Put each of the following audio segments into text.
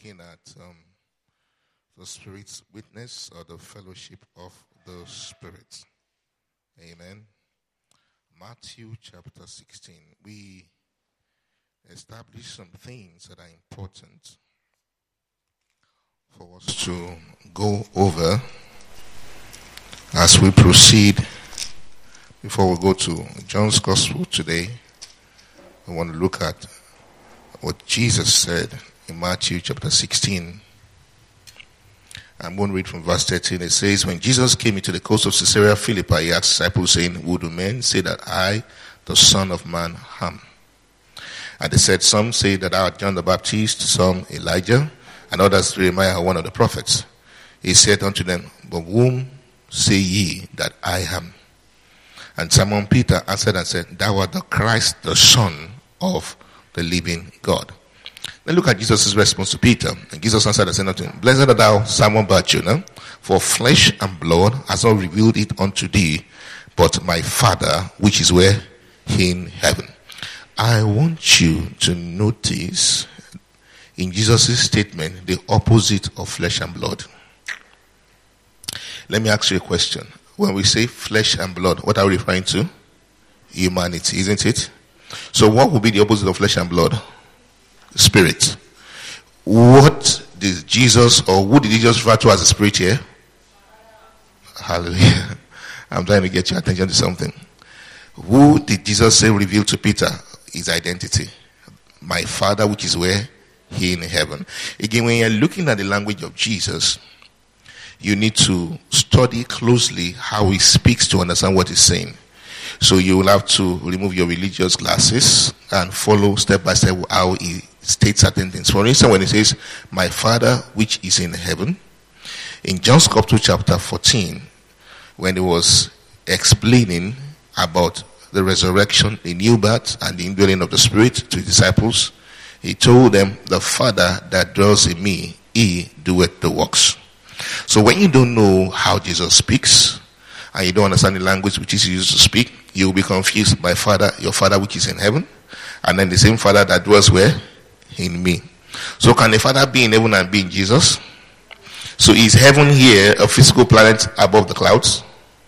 looking at the Spirit's witness or the fellowship of the Spirit. Amen. Matthew chapter 16. We established some things that are important for us to go over as we proceed. Before we go to John's Gospel today, I want to look at what Jesus said in Matthew chapter 16. I'm going to read from verse 13. It says, when Jesus came into the coast of Caesarea Philippi, he asked disciples, saying, who do men say that I, the Son of Man, am? And they said, some say that I am John the Baptist, some Elijah, and others Jeremiah, one of the prophets. He said unto them, but whom say ye that I am? And Simon Peter answered and said, thou art the Christ, the Son of the living God. Then look at Jesus' response to Peter. And Jesus answered and said unto him, blessed art thou, Simon Bar-Jonah, for flesh and blood has not revealed it unto thee, but my Father, which is where? In heaven. I want you to notice in Jesus' statement the opposite of flesh and blood. Let me ask you a question. When we say flesh and blood, what are we referring to? Humanity, isn't it? So what would be the opposite of flesh and blood? Spirit. What did Jesus, or who did Jesus refer to as a spirit here? Hallelujah. I'm trying to get your attention to something. Who did Jesus say revealed to Peter his identity? My Father, which is where? He in heaven. Again, when you're looking at the language of Jesus, you need to study closely how he speaks to understand what he's saying. So you will have to remove your religious glasses and follow step by step how he states certain things. For instance, when he says, my Father which is in heaven, in John's Gospel chapter 14, when he was explaining about the resurrection, the new birth, and the indwelling of the Spirit to his disciples, he told them, the Father that dwells in me, he doeth the works. So when you don't know how Jesus speaks, and you don't understand the language which is used to speak, you will be confused by Father, your Father which is in heaven, and then the same Father that dwells where? In me. So can the Father be in heaven and be in Jesus? So is heaven here a physical planet above the clouds?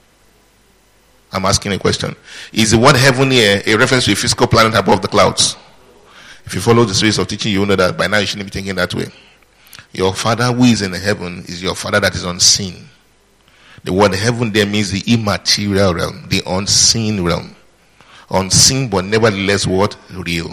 I'm asking a question. Is the word heaven here a reference to a physical planet above the clouds? If you follow the series of teaching, you will know that by now you shouldn't be thinking that way. Your Father who is in heaven is your Father that is unseen. The word heaven there means the immaterial realm, the unseen realm. Unseen but nevertheless what? Real.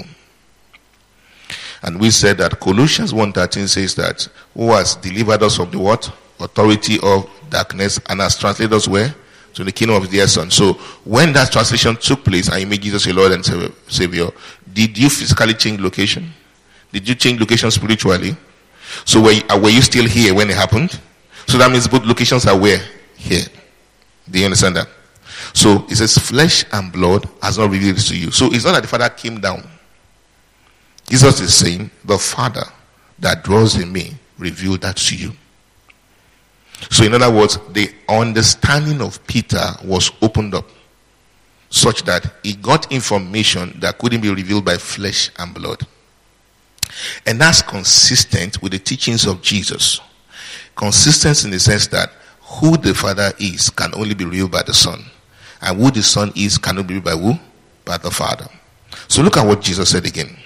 And we said that Colossians 1:13 says that who has delivered us from the what? Authority of darkness and has translated us where? To the kingdom of his dear Son. So when that translation took place and you made Jesus your Lord and Savior, did you physically change location? Did you change location spiritually? So were you still here when it happened? So that means both locations are where? Here. Do you understand that? So it says flesh and blood has not revealed this to you. So it's not that the Father came down. Jesus is saying the Father that dwells in me revealed that to you. So in other words, the understanding of Peter was opened up such that he got information that couldn't be revealed by flesh and blood. And that's consistent with the teachings of Jesus. Consistent in the sense that who the Father is can only be revealed by the Son. And who the Son is cannot be revealed by who? By the Father. So look at what Jesus said again.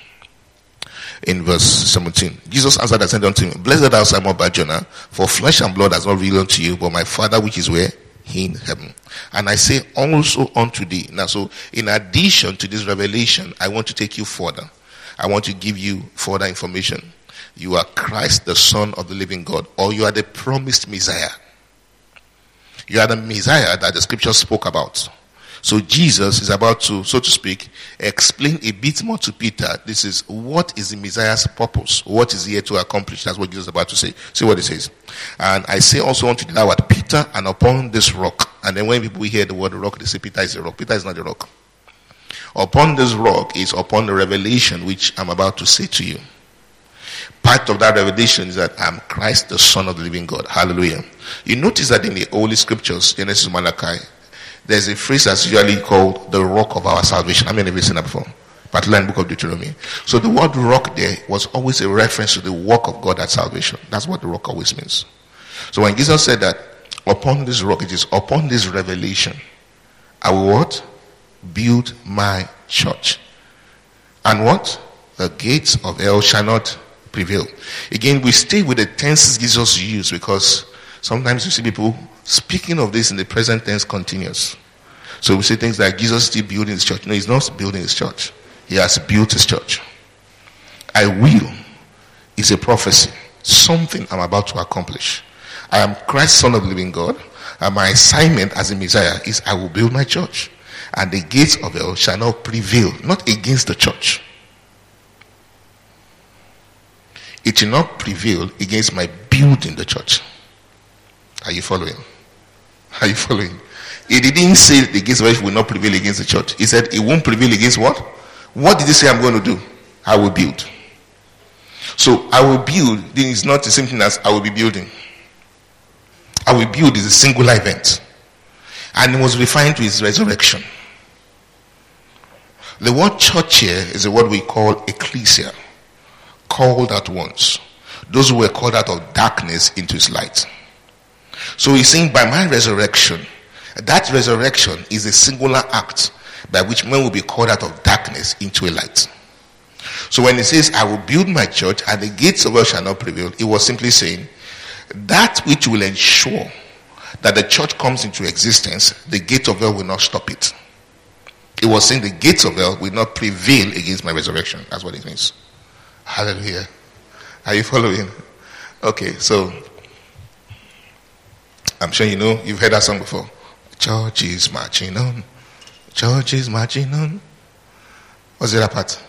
In verse 17. Jesus answered and said unto him, blessed art thou, Simon Bar-Jonah, for flesh and blood has not revealed unto you, but my Father which is where? In heaven. And I say also unto thee. Now so in addition to this revelation, I want to take you further. I want to give you further information. You are Christ, the Son of the living God, or you are the promised Messiah. You are the Messiah that the scripture spoke about. So Jesus is about to, so to speak, explain a bit more to Peter. This is what is the Messiah's purpose? What is he here to accomplish? That's what Jesus is about to say. See what he says. And I say also unto thee, thou art Peter, and upon this rock. And then when people hear the word rock, they say Peter is the rock. Peter is not the rock. Upon this rock is upon the revelation which I'm about to say to you. Part of that revelation is that I'm Christ, the Son of the living God. Hallelujah. You notice that in the Holy Scriptures, Genesis, Malachi, there's a phrase that's usually called the rock of our salvation. How many of you seen that before? particularly in the book of Deuteronomy. So the word rock there was always a reference to the work of God at salvation. That's what the rock always means. So when Jesus said that, upon this rock, it is upon this revelation, I will what? Build my church. And what? The gates of hell shall not prevail. Again, we stay with the tenses Jesus used, because sometimes you see people speaking of this in the present tense continuous. So we say things like Jesus is still building his church. No, he's not building his church. He has built his church. I will is a prophecy. Something I'm about to accomplish. I am Christ, Son of the living God. And my assignment as a Messiah is I will build my church. And the gates of hell shall not prevail. Not against the church. It shall not prevail against my building the church. Are you following? Are you following? He didn't say the gates of hell will not prevail against the church. He said it won't prevail against what? What did he say I'm going to do? I will build. So I will build is not the same thing as I will be building. I will build is a singular event. And it was referring to his resurrection. The word church here is a word we call ecclesia. Called at once. Those who were called out of darkness into his light. So he's saying by my resurrection, that resurrection is a singular act by which men will be called out of darkness into a light. So when he says, I will build my church and the gates of hell shall not prevail, he was simply saying, that which will ensure that the church comes into existence, the gates of hell will not stop it. He was saying the gates of hell will not prevail against my resurrection. That's what it means. Hallelujah. Are you following? Okay, so I'm sure you know, you've heard that song before. Church is marching on. Church is marching on. What's the other part?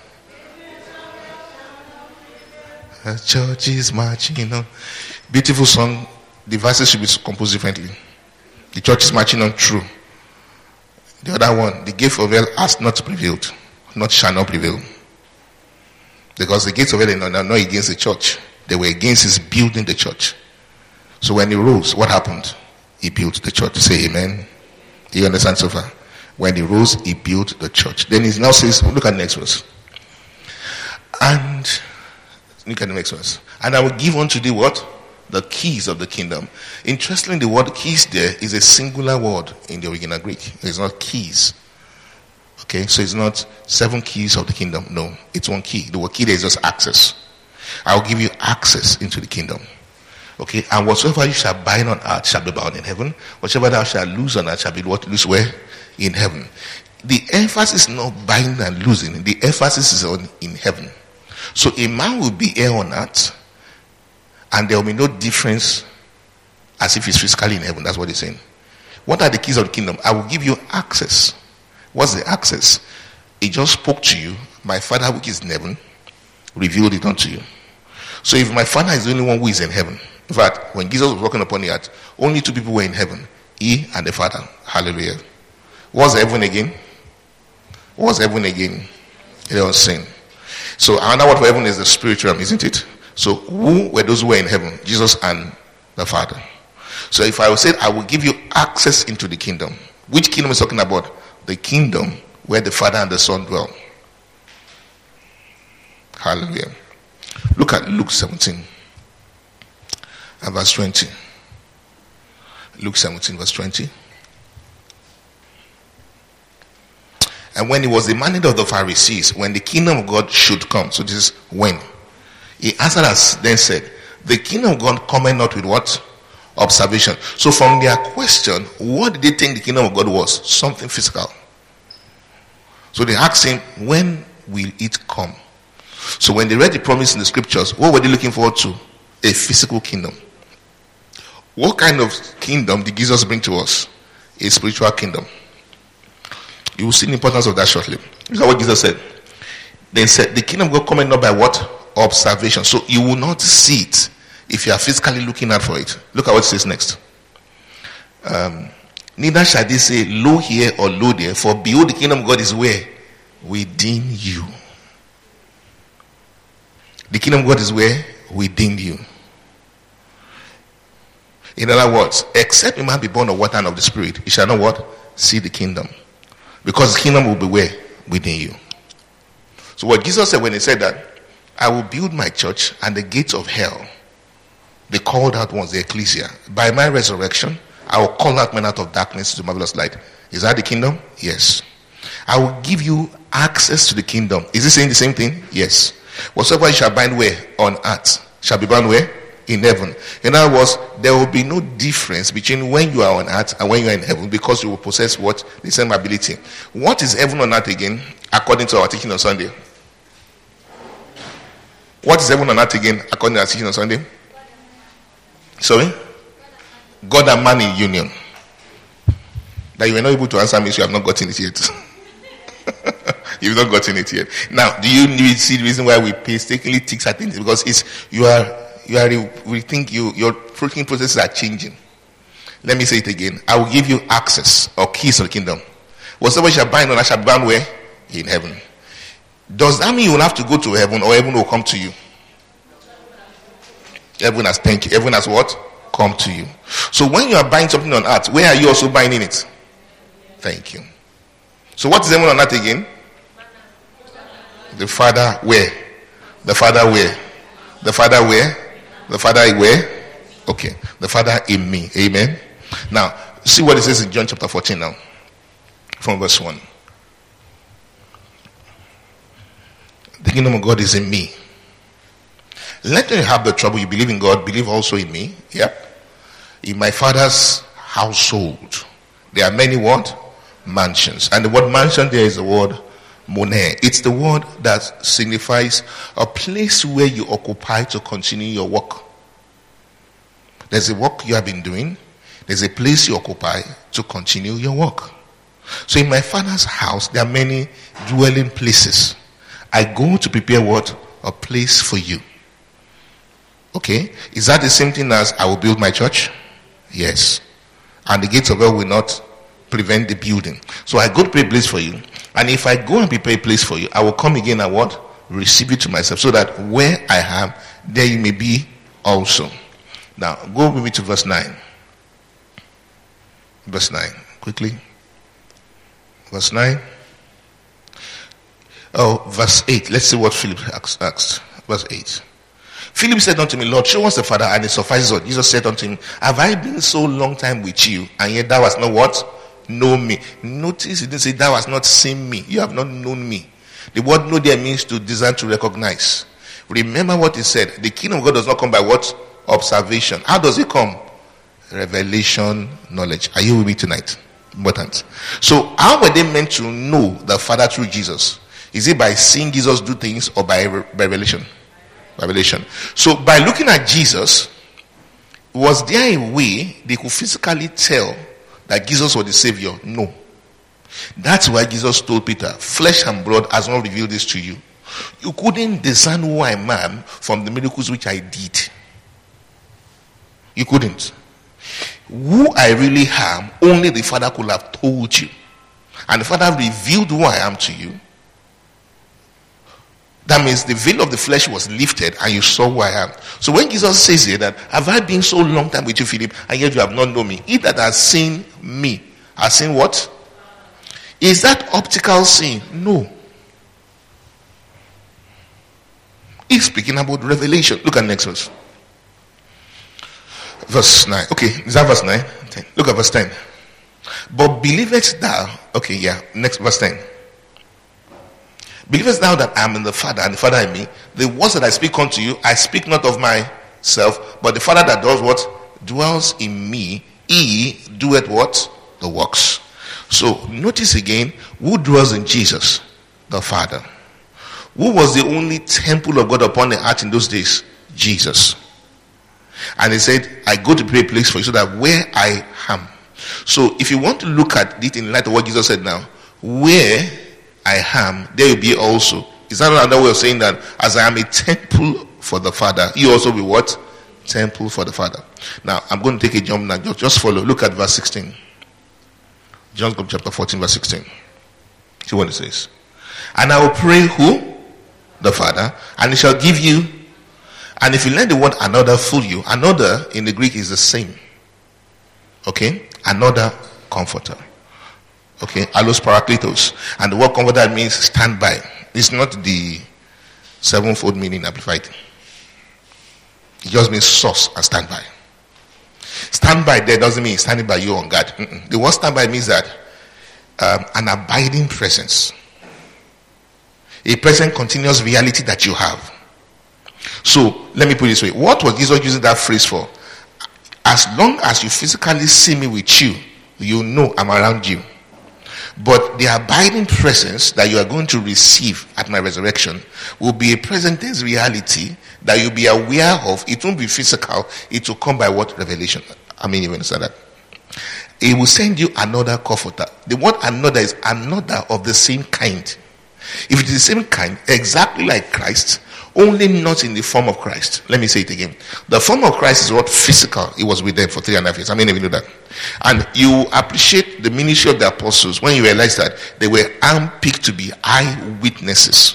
Church is marching on. Beautiful song. The verses should be composed differently. The church is marching on, true. The other one, the gate of hell has not prevailed. Not shall not prevail. Because the gates of hell are not against the church. They were against his building the church. So when he rose, what happened? He built the church. Say amen. Do you understand so far? When he rose, he built the church. Then he now says, look at the next verse. And, look at the next verse. And I will give unto thee what? The keys of the kingdom. Interestingly, the word keys there is a singular word in the original Greek. It's not keys. Okay, so it's not 7 keys of the kingdom. No, it's 1 key. The word key there is just access. I will give you access into the kingdom. Okay, and whatsoever you shall bind on earth shall be bound in heaven. Whatsoever thou shalt loose on earth shall be what? Loose where? In heaven. The emphasis is not binding and losing. The emphasis is on in heaven. So a man will be here on earth, and there will be no difference as if he's physically in heaven. That's what he's saying. What are the keys of the kingdom? I will give you access. What's the access? He just spoke to you. My Father which is in heaven revealed it unto you. So if my Father is the only one who is in heaven, in fact, when Jesus was walking upon the earth, only 2 people were in heaven. He and the Father. Hallelujah. What's heaven again? What's heaven again? It was sin. So another word for heaven is the spiritual realm, isn't it? So who were those who were in heaven? Jesus and the Father. So if I would say I will give you access into the kingdom, which kingdom is talking about? The kingdom where the Father and the Son dwell. Hallelujah. Look at Luke 17 and verse 20. Luke 17 verse 20. And when it was demanded of the Pharisees when the kingdom of God should come, so this is when, he answered us then said, the kingdom of God cometh not with what? Observation. So from their question, what did they think the kingdom of God was? Something physical. So they asked him, when will it come? So when they read the promise in the scriptures, what were they looking forward to? A physical kingdom. What kind of kingdom did Jesus bring to us? A spiritual kingdom. You will see the importance of that shortly. Look at what Jesus said. Then said, the kingdom of God cometh not by what? Observation. So you will not see it if you are physically looking out for it. Look at what it says next. Neither shall they say, lo here or lo there, for behold, the kingdom of God is where? Within you. The kingdom of God is where? Within you. In other words, except a man be born of water and of the Spirit, he shall not what? See the kingdom. Because the kingdom will be where? Within you. So what Jesus said when he said that, I will build my church and the gates of hell, they called out once the ecclesia. By my resurrection, I will call out men out of darkness to marvelous light. Is that the kingdom? Yes. I will give you access to the kingdom. Is he saying the same thing? Yes. Whatsoever you shall bind where? On earth. Shall be bound where? In heaven. In other words, there will be no difference between when you are on earth and when you are in heaven, because you will possess what? The same ability. What is heaven on earth again, according to our teaching on Sunday? What is heaven on earth again, according to our teaching on Sunday? Sorry? God and man in union. That you were not able to answer me, so you have not gotten it yet. You've not gotten it yet. Now, do you see the reason why we painstakingly tick certain things? Because we think your thinking processes are changing. Let me say it again. I will give you access or keys to the kingdom. Whatsoever you shall bind on earth shall be bound where? In heaven. Does that mean you will have to go to heaven, or heaven will come to you? Heaven has, thank you. Heaven has what? Come to you. So when you are buying something on earth, where are you also buying it? Thank you. So what is heaven on earth again? The Father where? The Father where? The Father where? The Father where? Okay. The Father in me. Amen. Now, see what it says in John chapter 14 now. From verse 1. The kingdom of God is in me. Let you have the trouble. You believe in God, believe also in me. Yep. In my Father's household, there are many what? Mansions. And the word mansion there is the word monē. It's the word that signifies a place where you occupy to continue your work. There's a work you have been doing. There's a place you occupy to continue your work. So in my Father's house, there are many dwelling places. I go to prepare what? A place for you. Okay. Is that the same thing as I will build my church? Yes. And the gates of hell will not prevent the building. So I go to prepare a place for you. And if I go and prepare a place for you, I will come again and what? Receive you to myself, so that where I am, there you may be also. Now, go with me to verse 9. Verse 9. Quickly. Verse 9. Oh, verse 8. Let's see what Philip asked. Verse 8. Philip said unto me, Lord, show us the Father, and it suffices us. Jesus said unto him, have I been so long time with you, and yet thou hast not what? Know me. Notice he didn't say thou hast not seen me. You have not known me. The word know there means to discern, to recognize. Remember what he said. The kingdom of God does not come by what? Observation. How does it come? Revelation, knowledge. Are you with me tonight? Important. So how were they meant to know the Father through Jesus? Is it by seeing Jesus do things, or by revelation? Revelation. So by looking at Jesus, was there a way they could physically tell that Jesus was the Savior? No. That's why Jesus told Peter, flesh and blood has not revealed this to you. You couldn't discern who I am from the miracles which I did. You couldn't. Who I really am, only the Father could have told you. And the Father revealed who I am to you. That means the veil of the flesh was lifted and you saw who I am. So when Jesus says here that, have I been so long time with you, Philip, and yet you have not known me? He that has seen me has seen what? Is that optical seeing? No. He's speaking about revelation. Look at next verse. Verse 9. Okay, is that verse 9? 10. Look at verse 10. But believest thou, okay, yeah, next verse 10. Believest thou that I am in the Father, and the Father in me? The words that I speak unto you, I speak not of myself, but the Father that does what? Dwells in me, he doeth what? The works. So notice again, who dwells in Jesus? The Father. Who was the only temple of God upon the earth in those days? Jesus. And he said, I go to prepare a place for you, so that where I am. So if you want to look at it in light of what Jesus said now, where I am, there will be also. Is that another way of saying that as I am a temple for the Father, you also be what? Temple for the Father. Now, I'm going to take a jump now. Just follow. Look at verse 16. John chapter 14, verse 16. See what it says. And I will pray who? The Father. And he shall give you. And if you learn the word another, fool you. Another in the Greek is the same. Okay? Another comforter. Okay, allos parakletos. And the word comforter means stand by. It's not the sevenfold meaning amplified. It just means source and standby. Standby there doesn't mean standing by you on guard. The word standby means that an abiding presence. A present continuous reality that you have. So let me put it this way. What was Jesus using that phrase for? As long as you physically see me with you, you know I'm around you. But the abiding presence that you are going to receive at my resurrection will be a present tense reality that you'll be aware of. It won't be physical. It will come by what? Revelation. I mean, you understand that? It will send you another comforter. The word another is another of the same kind. If it is the same kind, exactly like Christ, only not in the form of Christ. Let me say it again. The form of Christ is what? Physical. It was with them for 3.5 years. I mean, if you know that. And you appreciate the ministry of the apostles when you realize that they were handpicked to be eyewitnesses.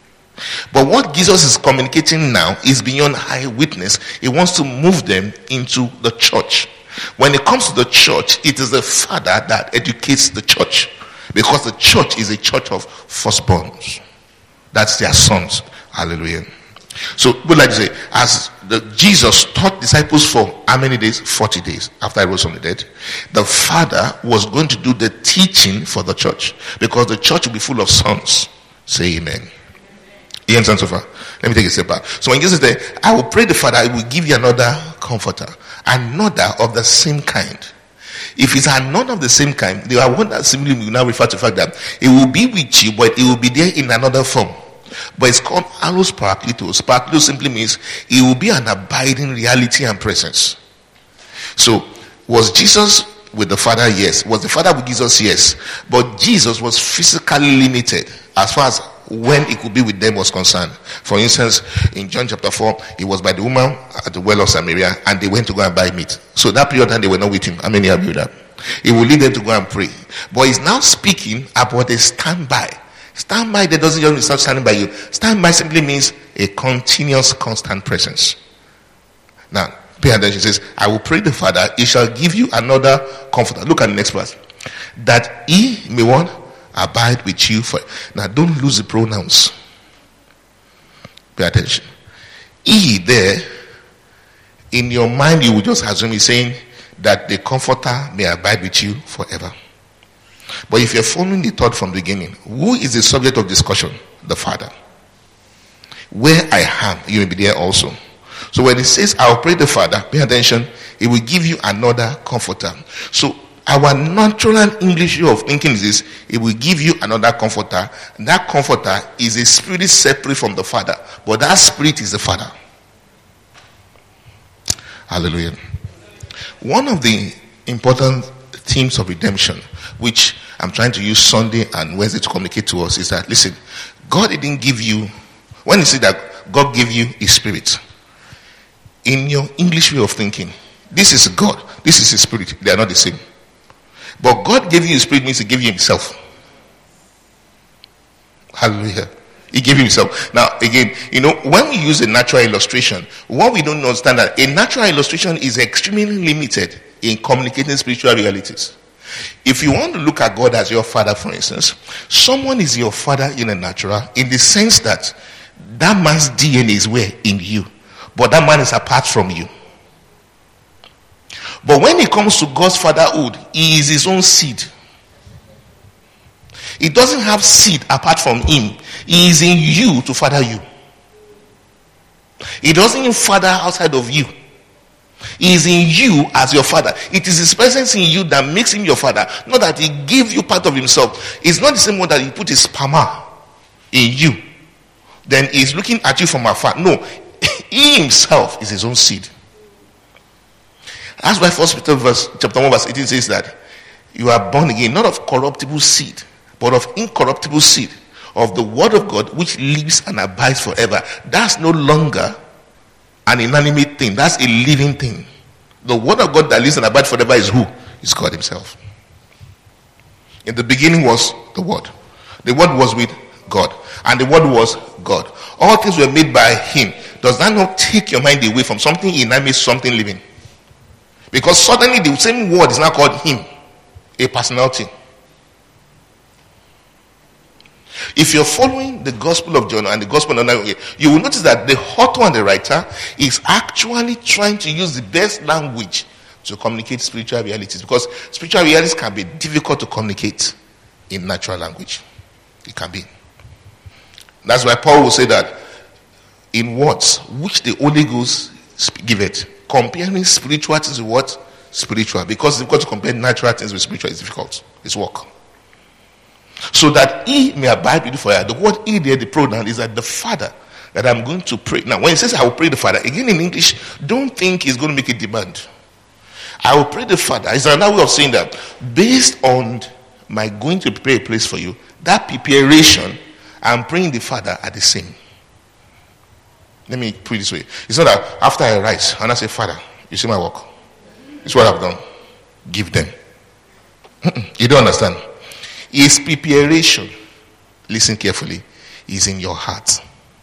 But what Jesus is communicating now is beyond eyewitness. He wants to move them into the church. When it comes to the church, it is the Father that educates the church. Because the church is a church of firstborns. That's their sons. Hallelujah. So, would like to say, as Jesus taught disciples for how many days? 40 days after he rose from the dead. The Father was going to do the teaching for the church. Because the church will be full of sons. Say amen. You understand so far? Let me take a step back. So when Jesus said, I will pray the Father, I will give you another comforter. Another of the same kind. If it's another of the same kind, the one that simply will now refer to the fact that it will be with you, but it will be there in another form. But it's called Allos Parakletos. Parakletos simply means it will be an abiding reality and presence. So, was Jesus with the Father? Yes. Was the Father with Jesus? Yes. But Jesus was physically limited as far as when he could be with them was concerned. For instance, in John chapter 4, he was by the woman at the well of Samaria, and they went to go and buy meat. So that period of time, they were not with him. How many of you that? He will lead them to go and pray. But he's now speaking about a standby. Standby, that doesn't just start standing by you. Standby simply means a continuous, constant presence. Now, pay attention. It says, I will pray the Father, he shall give you another comforter. Look at the next verse. That he may what? Abide with you for. Now, don't lose the pronouns. Pay attention. He there, in your mind, you will just assume he's saying that the comforter may abide with you forever. But if you're following the thought from the beginning, who is the subject of discussion? The Father. Where I am, you will be there also. So when it says, I will pray the Father, pay attention, it will give you another comforter. So our natural English way of thinking is this: it will give you another comforter. And that comforter is a spirit separate from the Father, but that spirit is the Father. Hallelujah. One of the important themes of redemption, which I'm trying to use Sunday and Wednesday to communicate to us, is that, listen, God didn't give you, when you say that God gave you his spirit, in your English way of thinking, this is God, this is his spirit, they are not the same. But God gave you his spirit means he gave you himself. Hallelujah. He gave himself. Now again, when we use a natural illustration, what we don't understand that a natural illustration is extremely limited in communicating spiritual realities. If you want to look at God as your father, for instance, someone is your father in a natural, in the sense that that man's DNA is where? In you. But that man is apart from you. But when it comes to God's fatherhood, he is his own seed. He doesn't have seed apart from him. He is in you to father you. He doesn't even father outside of you. He is in you as your father. It is his presence in you that makes him your father. Not that he gave you part of himself. It's not the same one that he put his sperma in you. Then he's looking at you from afar. No, he himself is his own seed. That's why 1 Peter chapter 1 verse 18 says that you are born again, not of corruptible seed, but of incorruptible seed, of the word of God, which lives and abides forever. That's no longer an inanimate thing. That's a living thing. The word of God that lives and abides forever is who? Is God himself. In the beginning was the word. The word was with God. And the word was God. All things were made by him. Does that not take your mind away from something inanimate to something living? Because suddenly the same word is now called him. A personality. If you're following the Gospel of John and the Gospel of John, you will notice that the author and the writer is actually trying to use the best language to communicate spiritual realities, because spiritual realities can be difficult to communicate in natural language. It can be. That's why Paul will say that in words which the Holy Ghost giveth, comparing spiritual things with what? Spiritual. Because it's difficult to compare natural things with spiritual. It's difficult. It's work. So that he may abide with you forever. The word he there, the pronoun, is that the Father that I'm going to pray. Now, when it says I will pray the Father, again in English, don't think he's going to make a demand. I will pray the Father. It's another way of saying that based on my going to prepare a place for you, that preparation and praying the Father are the same. Let me put it this way. It's not that after I rise and I say, Father, you see my work. It's what I've done. Give them. You don't understand. His preparation, listen carefully, is in your heart.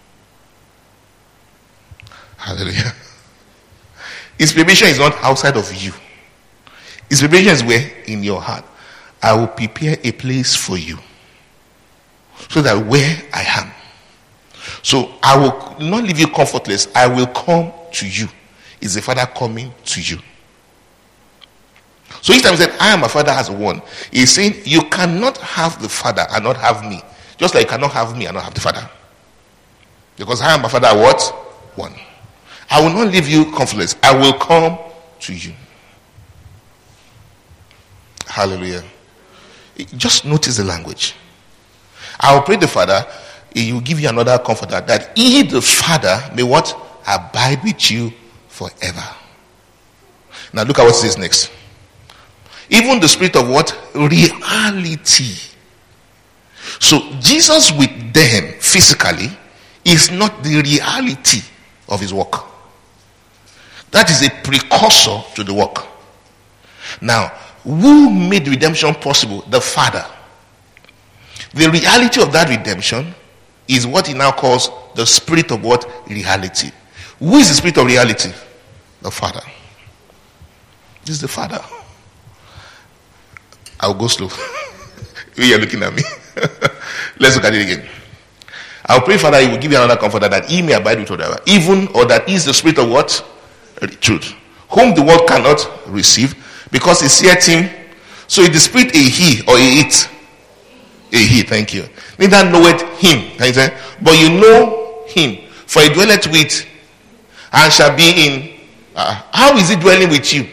Hallelujah. His preparation is not outside of you. His preparation is where? In your heart. I will prepare a place for you, so that where I am. So I will not leave you comfortless. I will come to you. Is the Father coming to you? So each time he said, I am my Father as one, he's saying you cannot have the Father and not have me. Just like you cannot have me and not have the Father. Because I am my Father what? One. I will not leave you comfortless. I will come to you. Hallelujah. Just notice the language. I will pray the Father, he will give you another comforter, that he, the Father, may what? Abide with you forever. Now look at what it says next. Even the Spirit of what? Reality. So Jesus with them physically is not the reality of his work. That is a precursor to the work. Now, who made redemption possible? The Father. The reality of that redemption is what he now calls the Spirit of what? Reality. Who is the Spirit of reality? The Father. This is the Father. I'll go slow. You're looking at me. Let's look at it again. I'll pray, Father, he will give you another comforter, that he may abide with whatever. Even, or that is the Spirit of what? Truth. Whom the world cannot receive, because he seeth him. So is the Spirit a he or a it? A he, thank you. Neither knoweth him. But you know him. For he dwelleth with and shall be in. How is he dwelling with you?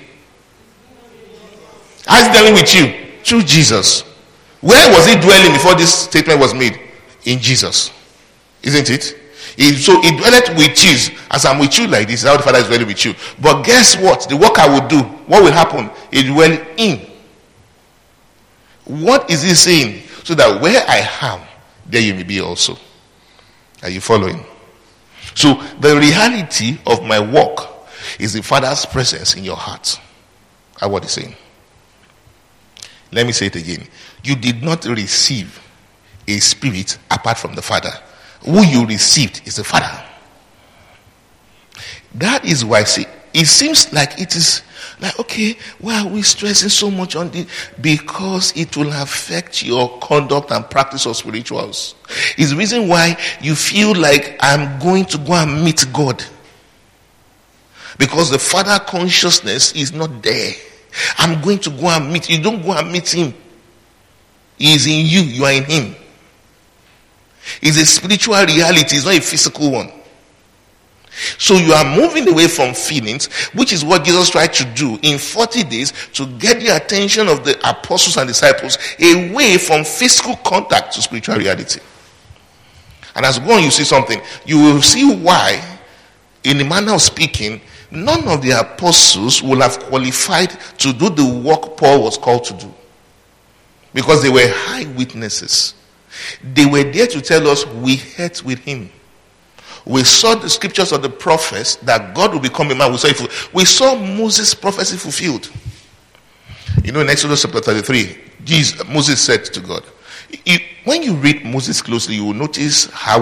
How is he dwelling with you? Through Jesus. Where was he dwelling before this statement was made? In Jesus. Isn't it? So he dwelleth with you. As I'm with you like this, how the Father is dwelling with you. But guess what? The work I will do, what will happen? He dwell in. What is he saying? So that where I am, there you may be also. Are you following? So the reality of my work is the Father's presence in your heart. That's what he's saying. Let me say it again. You did not receive a spirit apart from the Father. Who you received is the Father. That is why, see, it seems like it is like, okay, why are we stressing so much on this? Because it will affect your conduct and practice of spirituals. It's the reason why you feel like I'm going to go and meet God. Because the Father consciousness is not there. I'm going to go and meet. You don't go and meet him. He is in you. You are in him. It's a spiritual reality. It's not a physical one. So you are moving away from feelings, which is what Jesus tried to do in 40 days to get the attention of the apostles and disciples away from physical contact to spiritual reality. And as you go on, you see something. You will see why, in the manner of speaking, none of the apostles will have qualified to do the work Paul was called to do. Because they were high witnesses. They were there to tell us we ate with him. We saw the scriptures of the prophets that God will become a man. We saw Moses' prophecy fulfilled. You know, in Exodus chapter 33, Moses said to God, when you read Moses closely, you will notice how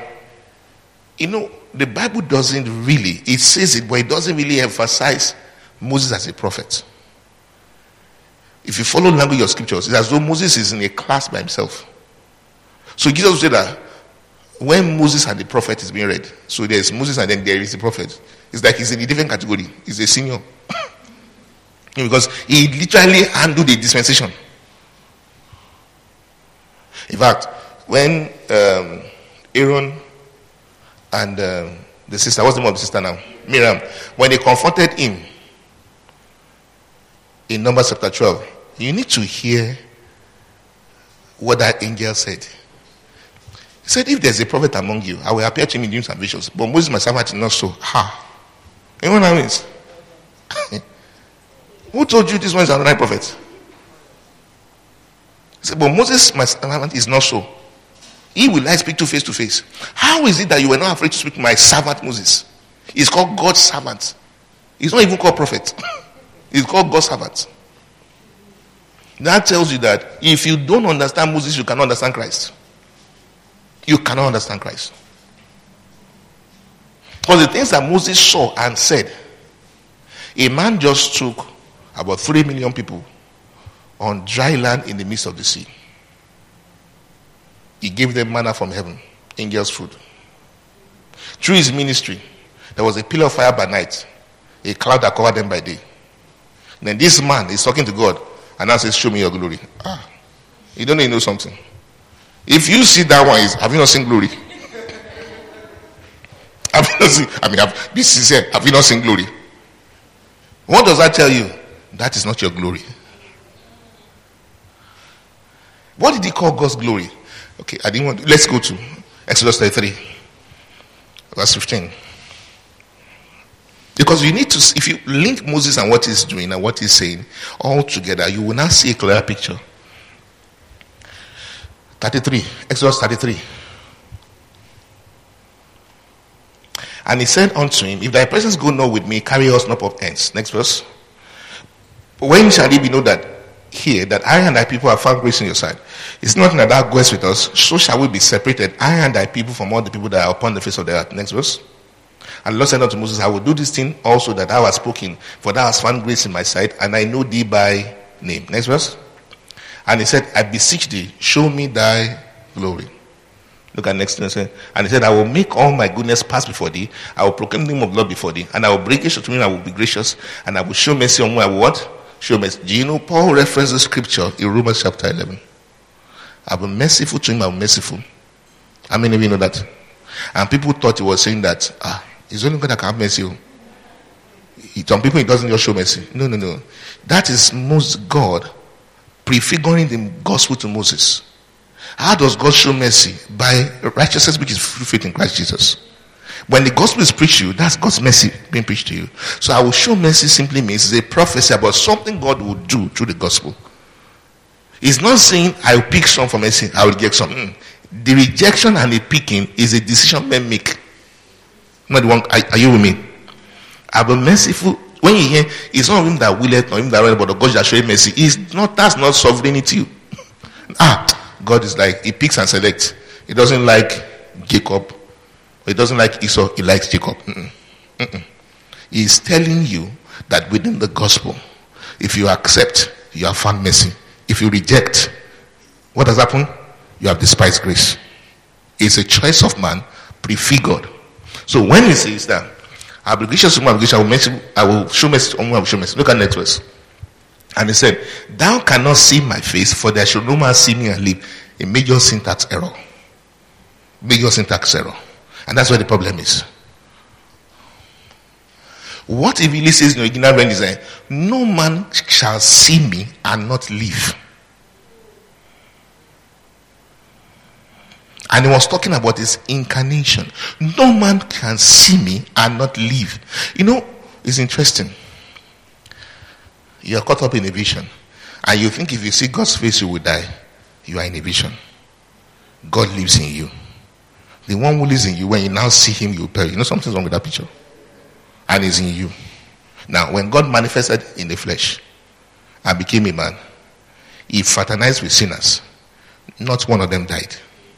the Bible doesn't really, it says it, but it doesn't really emphasize Moses as a prophet. If you follow the language of scriptures, it's as though Moses is in a class by himself. So Jesus said that when Moses and the prophet is being read, so there's Moses and then there is the prophet. It's like he's in a different category. He's a senior. Because he literally handled the dispensation. In fact, when Aaron and the sister, what's the name of the sister now? Miriam, when they confronted him in Numbers chapter 12, you need to hear what that angel said. He said, if there's a prophet among you, I will appear to him in dreams and visions. But Moses, my servant, is not so. Ha! You know what I mean? Who told you this one is another prophet? He said, but Moses, my servant, is not so. He will I speak to face. How is it that you were not afraid to speak to my servant Moses? He's called God's servant. He's not even called prophet. He's called God's servant. That tells you that if you don't understand Moses, you cannot understand Christ. You cannot understand Christ. Because the things that Moses saw and said, a man just took about 3 million people on dry land in the midst of the sea. He gave them manna from heaven, angels' food. Through his ministry, there was a pillar of fire by night, a cloud that covered them by day. And then this man is talking to God and now says, show me your glory. You don't know something. If you see that one, have you not seen glory? Have you not seen, be sincere, have you not seen glory? What does that tell you? That is not your glory. What did he call God's glory? Okay, let's go to Exodus 33, verse 15. Because you need to, if you link Moses and what he's doing and what he's saying all together, you will now see a clearer picture. 33, Exodus 33. And he said unto him, if thy presence go not with me, carry us not up hence. Next verse. When shall it be known that here that I and thy people have found grace in your sight? It's not that thou goest with us, so shall we be separated, I and thy people, from all the people that are upon the face of the earth. Next verse. And the Lord said unto Moses, I will do this thing also that thou hast spoken, for thou hast found grace in my sight, and I know thee by name. Next verse. And he said, I beseech thee, show me thy glory. Look at next thing. And he said, I will make all my goodness pass before thee. I will proclaim the name of the Lord before thee. And I will bring gracious to me, and I will be gracious. And I will show mercy on whom I will what? Show mercy. Do you know Paul references scripture in Romans chapter 11? I will be merciful to him, I will be merciful. How many of you know that? And people thought he was saying that, it's only God that can have mercy. Some people, he doesn't just show mercy. No. That is most God prefiguring the gospel to Moses. How does God show mercy? By righteousness which is through faith in Christ Jesus. When the gospel is preached to you, that's God's mercy being preached to you. So I will show mercy simply means it's a prophecy about something God will do through the gospel. It's not saying I will pick some for mercy, I will reject some. The rejection and the picking is a decision men make. Not the one. Are you with me? I will be merciful. When you hear, it's not him that willeth, nor him that runneth, but God shall show mercy. That's not sovereignty. God is like, he picks and selects. He doesn't like Jacob. He doesn't like Esau. He likes Jacob. He's telling you that within the gospel, if you accept, you have found mercy. If you reject, what has happened? You have despised grace. It's a choice of man prefigured. So when he says that, I will be gracious to whom I will be gracious, I will show mercy on whom I will show mercy. Look at next verse. And he said, thou cannot see my face, for there shall no man see me and live. A major syntax error. And that's where the problem is. What if he says in the original rendering, no man shall see me and not live? And he was talking about his incarnation. No man can see me and not live. You know, it's interesting. You are caught up in a vision. And you think if you see God's face, you will die. You are in a vision. God lives in you. The one who lives in you, when you now see him, you will perish. You know something's wrong with that picture? And he's in you. Now, when God manifested in the flesh and became a man, he fraternized with sinners. Not one of them died.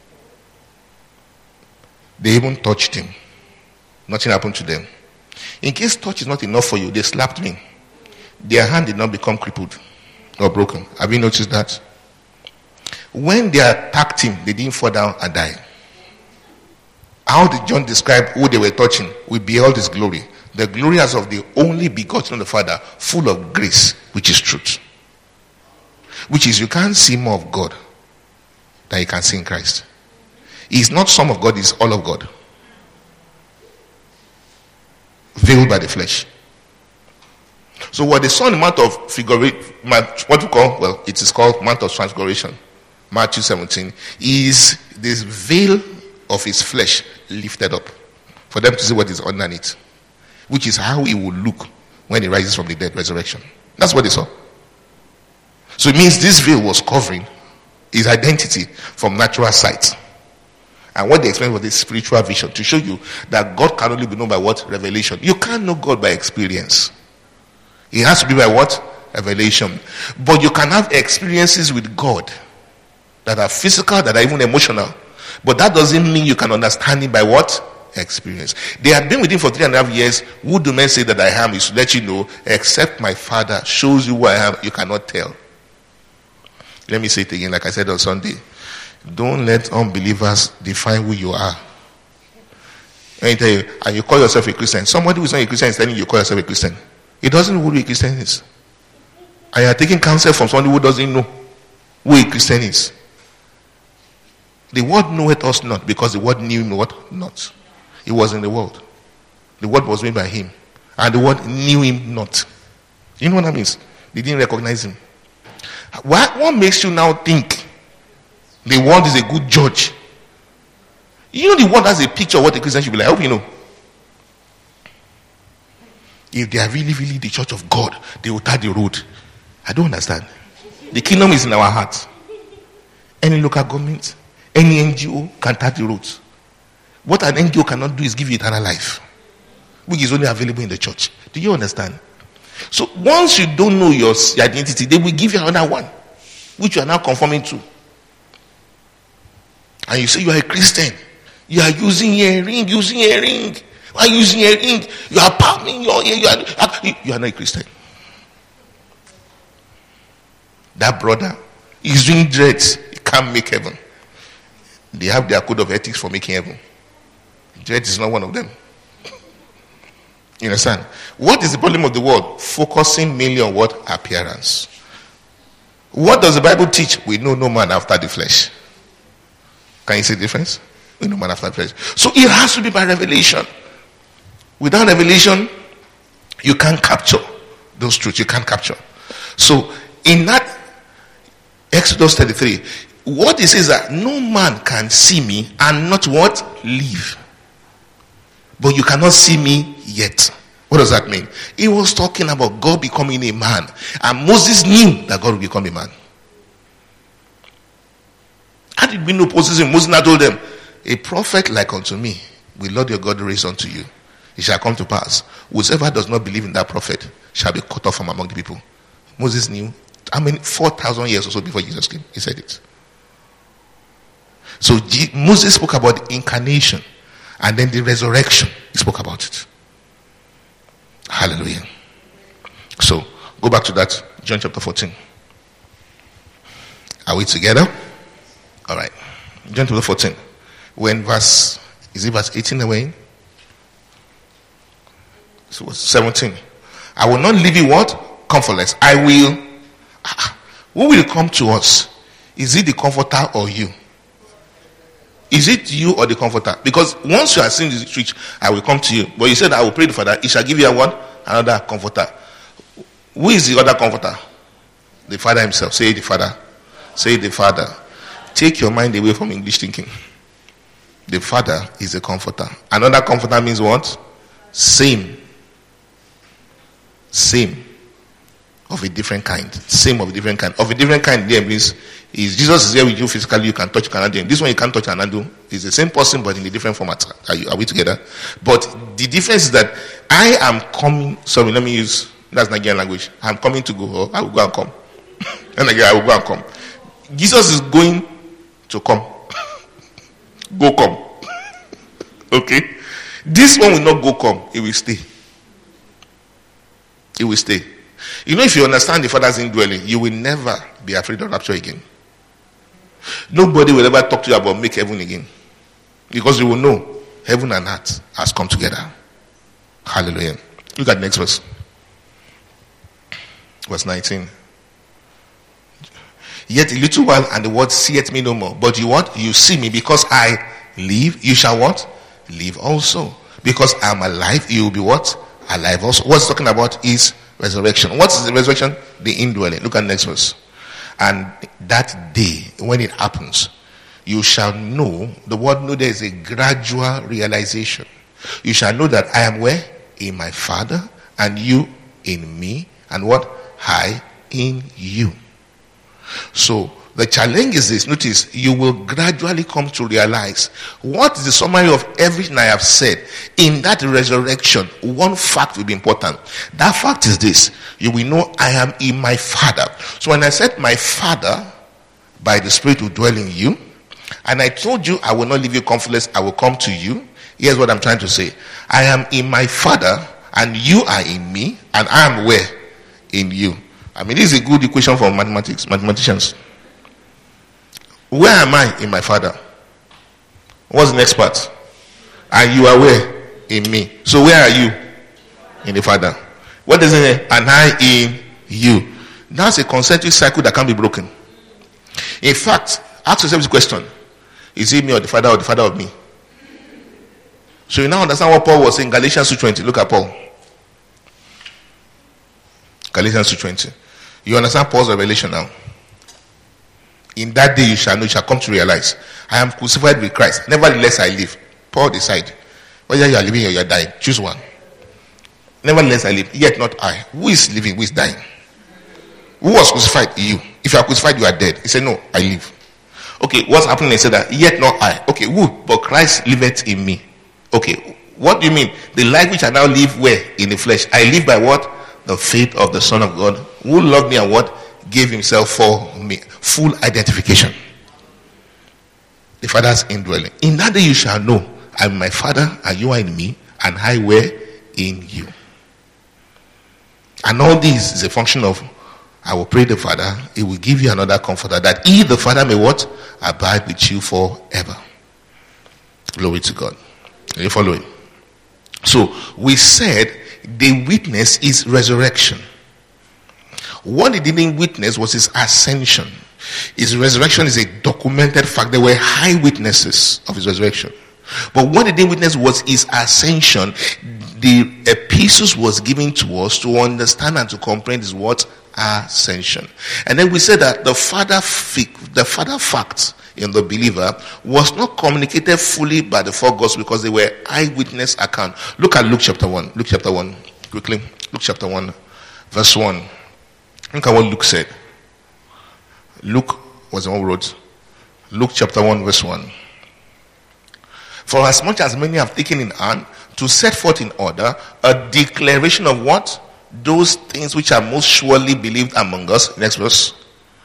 They even touched him. Nothing happened to them. In case touch is not enough for you, they slapped me. Their hand did not become crippled or broken. Have you noticed that? When they attacked him, they didn't fall down and die. How did John describe who they were touching? We beheld his glory. The glory as of the only begotten of the Father, full of grace, which is truth. Which is, you can't see more of God than you can see in Christ. He's not some of God, he's all of God. Veiled by the flesh. So what they saw in the Mount of what we call, well, it is called Mount of Transfiguration, Matthew 17, is this veil of his flesh lifted up for them to see what is underneath, which is how he will look when he rises from the dead, resurrection. That's what they saw. So it means this veil was covering his identity from natural sight. And what they explained was this spiritual vision, to show you that God can only be known by what? Revelation. You can't know God by experience. It has to be by what? Revelation. But you can have experiences with God that are physical, that are even emotional. But that doesn't mean you can understand him by what? Experience. They had been with him for 3.5 years. Who do men say that I am? Is to let you know, except my Father shows you who I am, you cannot tell. Let me say it again, like I said on Sunday. Don't let unbelievers define who you are. Let me tell you, and you call yourself a Christian. Somebody who is not a Christian is telling you call yourself a Christian. He doesn't know who a Christian is. And you are taking counsel from somebody who doesn't know who a Christian is. The word knoweth us not, because the word knew him what? Not. He was in the world. The word was made by him. And the word knew him not. You know what that means? They didn't recognize him. What makes you now think the world is a good judge? You know the world has a picture of what a Christian should be like. I hope you know. If they are really, really the church of God, they will tar the road. I don't understand. The kingdom is in our hearts. Any local government, any NGO can tar the roads. What an NGO cannot do is give you eternal life, which is only available in the church. Do you understand? So once you don't know your identity, they will give you another one, which you are now conforming to. And you say you are a Christian. You are using a ring. Why using a ring? You are palming your ear. You are not a Christian. That brother is doing dreads. He can't make heaven. They have their code of ethics for making heaven. Dreads is not one of them. You understand? What is the problem of the world? Focusing mainly on what? Appearance. What does the Bible teach? We know no man after the flesh. Can you see the difference? We know man after the flesh. So it has to be by revelation. Without revelation, you can't capture those truths. You can't capture. So in that Exodus 33, what it says that no man can see me and not what? Live. But you cannot see me yet. What does that mean? He was talking about God becoming a man. And Moses knew that God would become a man. How did we know possessing? Moses now told them, a prophet like unto me will Lord your God raise unto you. It shall come to pass. Whosoever does not believe in that prophet shall be cut off from among the people. Moses knew. 4,000 years or so before Jesus came. He said it. So Moses spoke about the incarnation. And then the resurrection, he spoke about it. Hallelujah. So, go back to that, John chapter 14. Are we together? All right. John chapter 14. When verse 18 away? So, 17. I will not leave you what? Comfortless. I will. Who will come to us? Is it the comforter or you? Is it you or the comforter? Because once you are seeing this switch, I will come to you. But you said, I will pray to the Father. He shall give you another comforter. Who is the other comforter? The Father himself. Say the Father. Say the Father. Take your mind away from English thinking. The Father is a comforter. Another comforter means what? Same. Of a different kind. Same of a different kind. Of a different kind there means is Jesus is here with you physically, you can touch, you cannot do. This one you can't touch and do. It's the same person but in a different format. Are we together? But the difference is that I am coming. Sorry, let me use that's Nigerian language. I'm coming to go. Or I will go and come. And again, I will go and come. Jesus is going to come. Go come. Okay? This one will not go come. It will stay. It will stay. You know, if you understand the Father's indwelling, you will never be afraid of rapture again. Nobody will ever talk to you about make heaven again. Because you will know heaven and earth has come together. Hallelujah. Look at the next verse. Verse 19. Yet a little while and the word seeth me no more. But you what? You see me, because I live, you shall what? Live also. Because I am alive, you will be what? Alive also. What's talking about is resurrection. What is the resurrection? The indwelling. Look at the next verse. And that day, when it happens, you shall know. The word know there is a gradual realization. You shall know that I am where? In my Father, and you in me, and what? I in you. So the challenge is this. Notice, you will gradually come to realize what is the summary of everything I have said. In that resurrection, one fact will be important. That fact is this: you will know I am in my Father. So when I said my Father, by the Spirit will dwell in you, and I told you I will not leave you comfortless, I will come to you. Here's what I'm trying to say: I am in my Father, and you are in me, and I am where? In you. I mean, this is a good equation for mathematicians. Where am I? In my Father. What's the next part? And you are where? In me. So where are you? In the Father. What does it say? And I in you. That's a concentric cycle that can't be broken. In fact, ask yourself this question: is it me or the Father of me? So you now understand what Paul was saying. Galatians 2:20. Look at Paul. Galatians 2:20. You understand Paul's revelation now? In that day you shall know, you shall come to realize, I am crucified with Christ. Nevertheless I live. Paul decide whether you are living or you are dying. Choose one. Nevertheless I live, yet not I. Who is living? Who is dying? Who was crucified? You. If you are crucified, you are dead. He said, no, I live. Okay, what's happening? He said that, yet not I. Okay, who? But Christ liveth in me. Okay, what do you mean? The life which I now live where? In the flesh. I live by what? The faith of the Son of God, who loved me and what? Gave himself for me. Full identification. The Father's indwelling. In that day you shall know I am my Father, and you are in me, and I were in you. And all this is a function of, I will pray the Father, he will give you another comforter, that he, the Father, may what? Abide with you forever. Glory to God. Are you following? So we said the witness is resurrection. What he didn't witness was his ascension. His resurrection is a documented fact. There were eyewitnesses of his resurrection. But what he didn't witness was his ascension. The epistles was given to us to understand and to comprehend his what? Ascension. And then we said that the father fact in the believer was not communicated fully by the four gospels because they were eyewitness account. Look at Luke chapter 1. Luke chapter 1. Quickly. Luke chapter 1. Verse 1. Look at what Luke said. Luke was the one who wrote. Luke chapter 1 verse 1. For as much as many have taken in hand to set forth in order a declaration of what? Those things which are most surely believed among us. Next verse.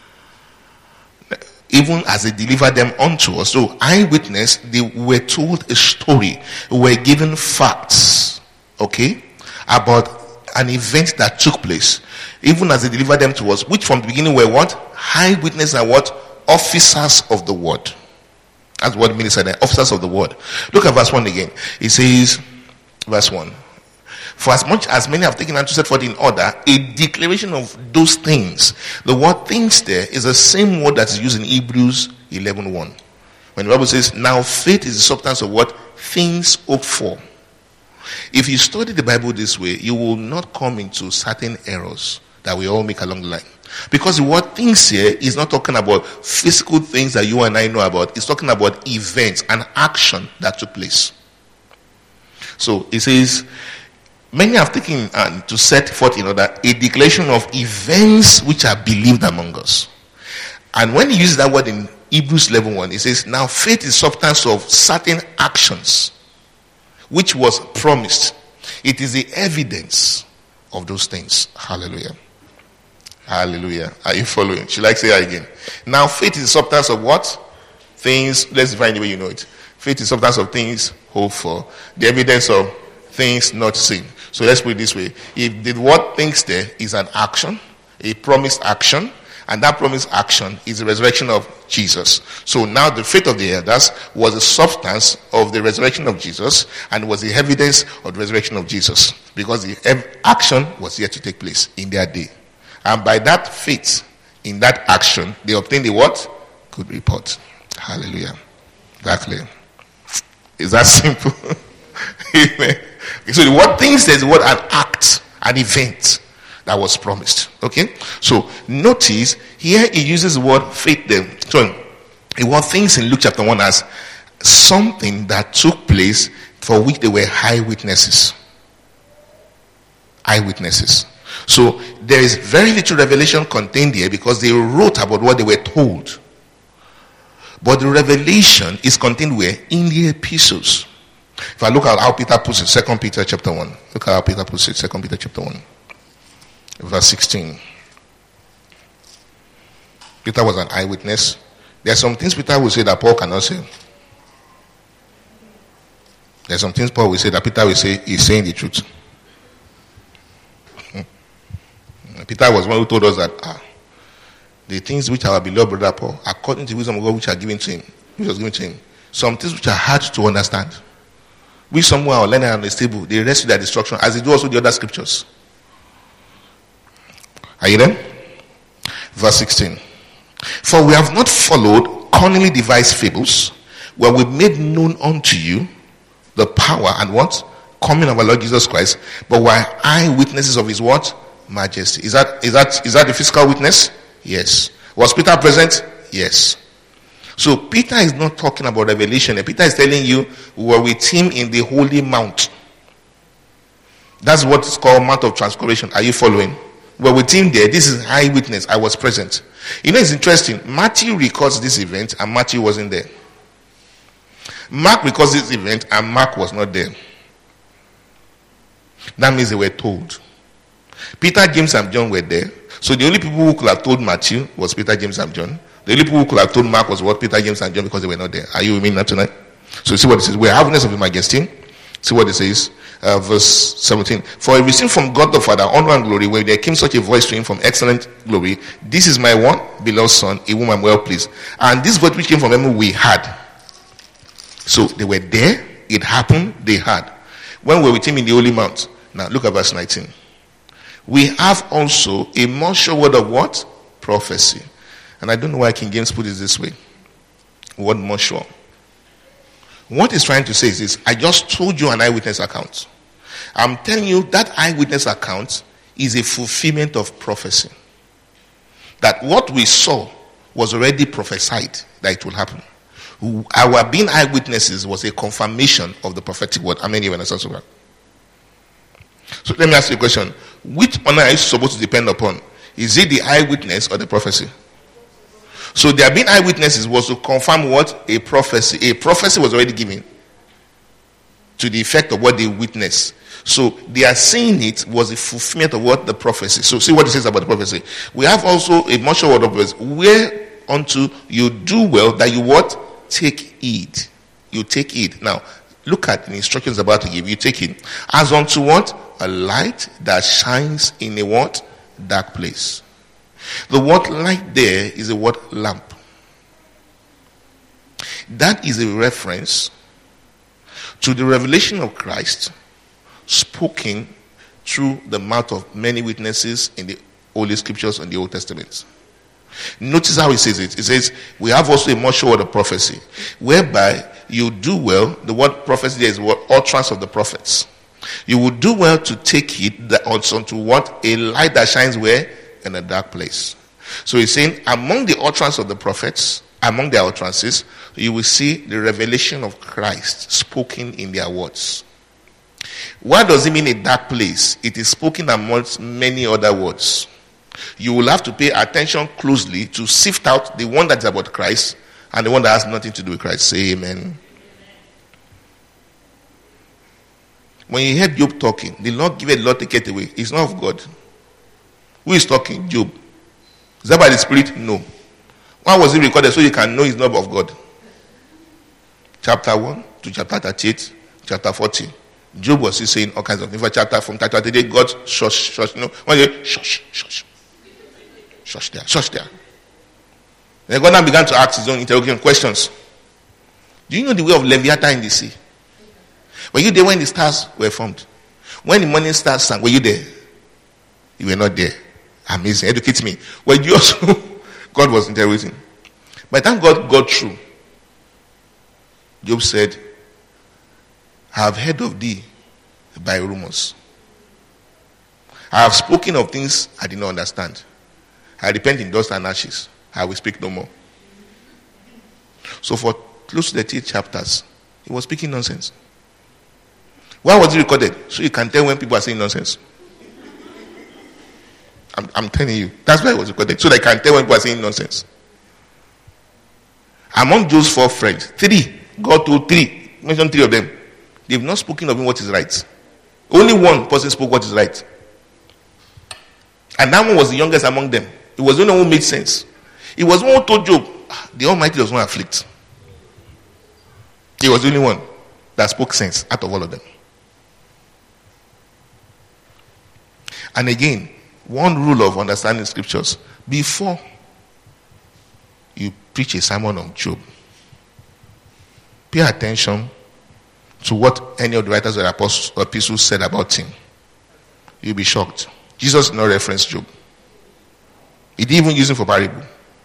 Even as they delivered them unto us. So eyewitness, they were told a story. Were given facts. Okay? About an event that took place. Even as they delivered them to us. Which from the beginning were what? Eyewitness and what? Officers of the word. That's what means said. Officers of the word. Look at verse 1 again. It says, verse 1. For as much as many have taken unto set forth in order a declaration of those things. The word things there is the same word that is used in Hebrews 11:1. When the Bible says, now faith is the substance of what? Things hoped for. If you study the Bible this way, you will not come into certain errors that we all make along the line. Because the word things here is not talking about physical things that you and I know about. It's talking about events and action that took place. So it says, many have taken to set forth in order a declaration of events which are believed among us. And when he uses that word in Hebrews 11:1, it says, now faith is substance of certain actions which was promised. It is the evidence of those things. Hallelujah. Hallelujah. Are you following? Should I say that again? Now faith is the substance of what? Things. Let's define the way you know it. Faith is substance of things hoped for. The evidence of things not seen. So let's put it this way. If the word things there is an action, a promised action, And that promised action is the resurrection of Jesus. So now the faith of the elders was the substance of the resurrection of Jesus and was the evidence of the resurrection of Jesus. Because the action was yet to take place in their day. And by that faith in that action, they obtained the what? Good report. Hallelujah. Exactly. Is that simple? Amen. So the word thing says the word an act, an event that was promised. Okay? So notice here he uses the word faith there. So the word things in Luke chapter 1 as something that took place for which they were eyewitnesses. Eyewitnesses. So there is very little revelation contained here because they wrote about what they were told. But the revelation is contained where? In the epistles. If I look at how Peter puts it, 2 Peter chapter 1. Look at how Peter puts it, 2 Peter chapter 1. Verse 16. Peter was an eyewitness. There are some things Peter will say that Paul cannot say. There are some things Paul will say that Peter will say he's saying the truth. Peter was one who told us that the things which our beloved brother Paul, according to the wisdom of God which are given to him, which was given to him, some things which are hard to understand, which somewhere are learning on the table, they rest with their destruction, as they do also the other scriptures. Are you there? Verse 16. For we have not followed cunningly devised fables, where we made known unto you the power and what? Coming of our Lord Jesus Christ, but we are eyewitnesses of his what? Majesty. Is that the physical witness? Yes. Was Peter present? Yes. So Peter is not talking about revelation. Peter is telling you we were with him in the holy mount. That's what is called Mount of Transfiguration. Are you following? We were with him there. This is eyewitness. I was present. You know, it's interesting. Matthew records this event and Matthew wasn't there. Mark records this event and Mark was not there. That means they were told. Peter, James, and John were there. So the only people who could have told Matthew was Peter, James, and John. The only people who could have told Mark was what? Peter, James, and John, because they were not there. Are you with me now tonight? So see what it says. We are eyewitnesses of his majesty. See what it says. Verse 17. For he received from God the Father honor and glory, when there came such a voice to him from excellent glory. This is my one beloved son, in whom I am well pleased. And this voice which came from heaven we had. So they were there. It happened. They had. When we were with him in the holy mount. Now look at verse 19. We have also a more sure word of what? Prophecy. And I don't know why King James put it this way. Word more sure. What he's trying to say is this. I just told you an eyewitness account. I'm telling you that eyewitness account is a fulfillment of prophecy. That what we saw was already prophesied that it will happen. Our being eyewitnesses was a confirmation of the prophetic word. Amen. You understand so well? So let me ask you a question. Which honor are you supposed to depend upon? Is it the eyewitness or the prophecy? So their being eyewitnesses was to confirm what? A prophecy. A prophecy was already given to the effect of what they witnessed. So they are saying it was a fulfillment of what? The prophecy. So see what it says about the prophecy. We have also a much word of prophecy. Whereunto you do well that you what? Take heed. You take heed. Now, look at the instructions about to give. You take it. As unto what? A light that shines in a what? Dark place. The word light there is a word lamp. That is a reference to the revelation of Christ spoken through the mouth of many witnesses in the Holy Scriptures and the Old Testament. Notice how he says it. It says, we have also a more sure word of prophecy, whereby you do well. The word prophecy there is what? Utterance of the prophets. You would do well to take it unto what? A light that shines where? In a dark place. So he's saying, among the utterance of the prophets, among their utterances, you will see the revelation of Christ spoken in their words. What does it mean a dark place? It is spoken amongst many other words. You will have to pay attention closely to sift out the one that's about Christ and the one that has nothing to do with Christ. Say amen. When you hear Job talking, the Lord give a lot to get away. It's not of God. Who is talking? Job. Is that by the Spirit? No. Why was it recorded? So you can know it's not of God. Chapter 1 to chapter 38, chapter 40. Job was still saying all kinds of things. Chapter from chapter 38, God shush. No, one day, shush there. Then God now began to ask his own interrogation questions. Do you know the way of Leviathan in the sea? Were you there when the stars were formed? When the morning stars sang, were you there? You were not there. Amazing. Educate me. Were you also? God was interrogating. By the time God got through, Job said, I have heard of thee by rumors. I have spoken of things I did not understand. I repent in dust and ashes. I will speak no more. So for close to the 3 chapters, he was speaking nonsense. Why was it recorded? So you can tell when people are saying nonsense. I'm telling you. That's why it was recorded. So they can tell when people are saying nonsense. Among those 4 friends, 3, God told 3, mentioned 3 of them. They've not spoken of him what is right. Only one person spoke what is right. And that one was the youngest among them. It was the only one who made sense. It was one who told Job, the Almighty does not afflict. He was the only one that spoke sense out of all of them. And again, one rule of understanding scriptures: before you preach a sermon on Job, pay attention to what any of the writers of the apostles or epistles said about him. You'll be shocked. Jesus did not reference Job. He didn't even use him for parable.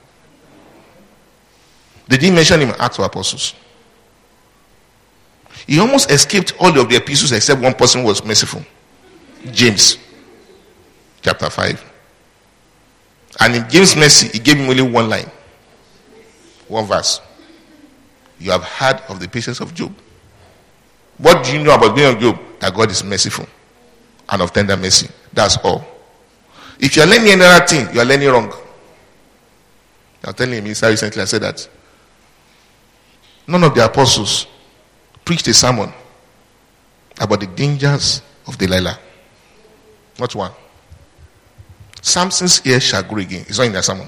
They didn't mention him in Acts of Apostles. He almost escaped all of the epistles except one person who was merciful. James. Chapter 5. And in James' mercy, he gave him only one line. One verse. You have heard of the patience of Job. What do you know about being of Job? That God is merciful and of tender mercy. That's all. If you are learning another thing, you are learning wrong. I was telling a minister recently, I said that none of the apostles preached a sermon about the dangers of Delilah. Not one. Samson's ear shall grow again. It's not in their sermon.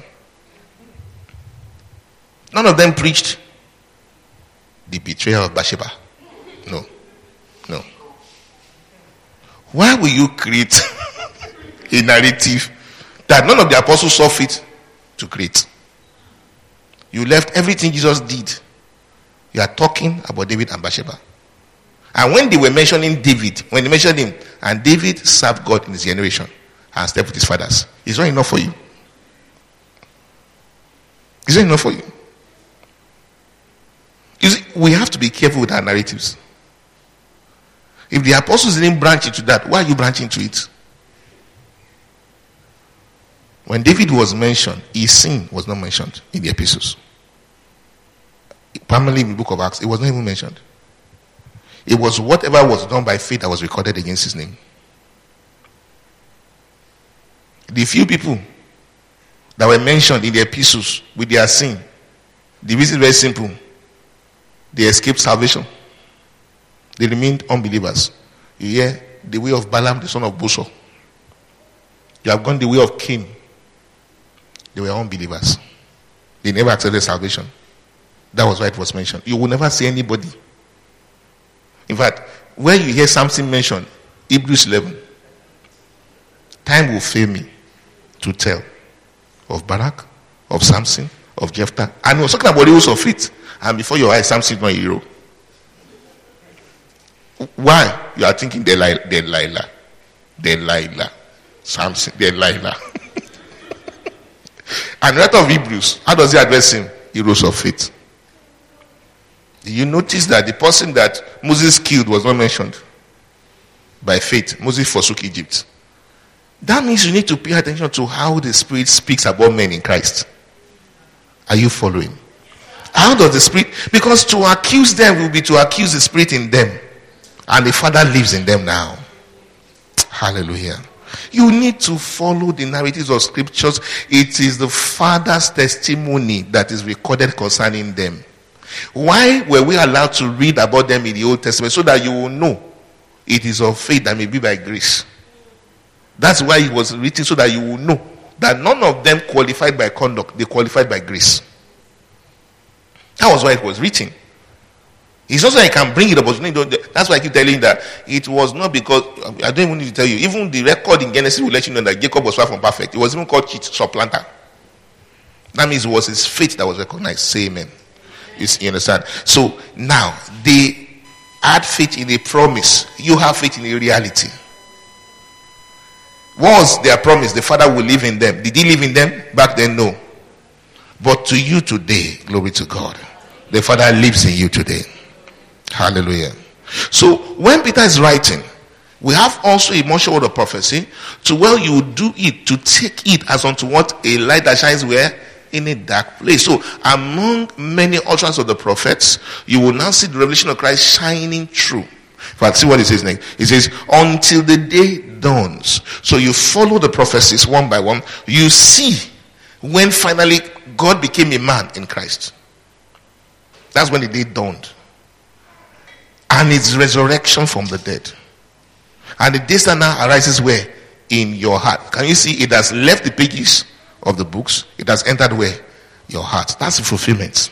None of them preached the betrayal of Bathsheba. No. Why will you create a narrative that none of the apostles saw fit to create? You left everything Jesus did. You are talking about David and Bathsheba. And when they were mentioning David, when they mentioned him, and David served God in his generation and slept with his fathers, it's not enough for you. It's not enough for you. You see, we have to be careful with our narratives. If the apostles didn't branch into that, why are you branching into it? When David was mentioned, his sin was not mentioned in the epistles. Primarily in the book of Acts, it was not even mentioned. It was whatever was done by faith that was recorded against his name. The few people that were mentioned in the epistles with their sin, the reason is very simple. They escaped salvation. They remained unbelievers. You hear the way of Balaam, the son of Bosor. You have gone the way of Cain. They were unbelievers. They never accepted salvation. That was why it was mentioned. You will never see anybody. In fact, when you hear something mentioned, Hebrews 11, time will fail me to tell of Barak, of Samson, of Jephthah. And we were talking about heroes of faith. And before your eyes, Samson is not a hero. Why? You are thinking Delilah. Samson, Delilah. And the writer of Hebrews, how does he address him? Heroes of faith. You notice that the person that Moses killed was not mentioned. By faith, Moses forsook Egypt. That means you need to pay attention to how the Spirit speaks about men in Christ. Are you following? How does the Spirit? Because to accuse them will be to accuse the Spirit in them. And the Father lives in them now. Hallelujah. You need to follow the narratives of scriptures. It is the Father's testimony that is recorded concerning them. Why were we allowed to read about them in the Old Testament? So that you will know it is of faith that may be by grace. That's why it was written, so that you will know that none of them qualified by conduct, they qualified by grace. That was why it was written. It's not so I can bring it up. That's why I keep telling you that it was not because, I don't even need to tell you, even the record in Genesis will let you know that Jacob was far from perfect. It was even called cheat, supplanter. That means it was his faith that was recognized. Say amen. You understand? So now they had faith in a promise. You have faith in a reality. What was their promise? The Father will live in them. Did he live in them back then? No. But to you today, glory to God, the Father lives in you today. Hallelujah. So when Peter is writing, we have also a more word of prophecy to where you do it, to take it as unto what? A light that shines where? In a dark place. So among many utterances of the prophets, you will now see the revelation of Christ shining through. In fact, see what it says next. It says, until the day dawns. So you follow the prophecies one by one. You see when finally God became a man in Christ. That's when the day dawned. And its resurrection from the dead. And the day that now arises where? In your heart. Can you see it has left the pages of the books? It has entered where? Your heart. That's the fulfillment.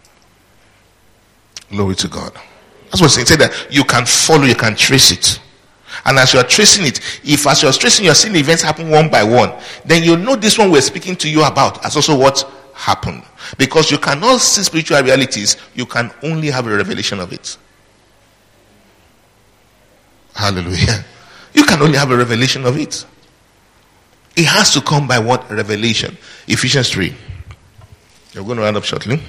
Glory to God. That's what it's saying. That you can follow, you can trace it. And as you are tracing it, if as you are tracing, you are seeing events happen one by one, then you know this one we're speaking to you about as also what happened. Because you cannot see spiritual realities, you can only have a revelation of it. Hallelujah. You can only have a revelation of it. It has to come by what? Revelation. Ephesians 3. We're going to round up shortly.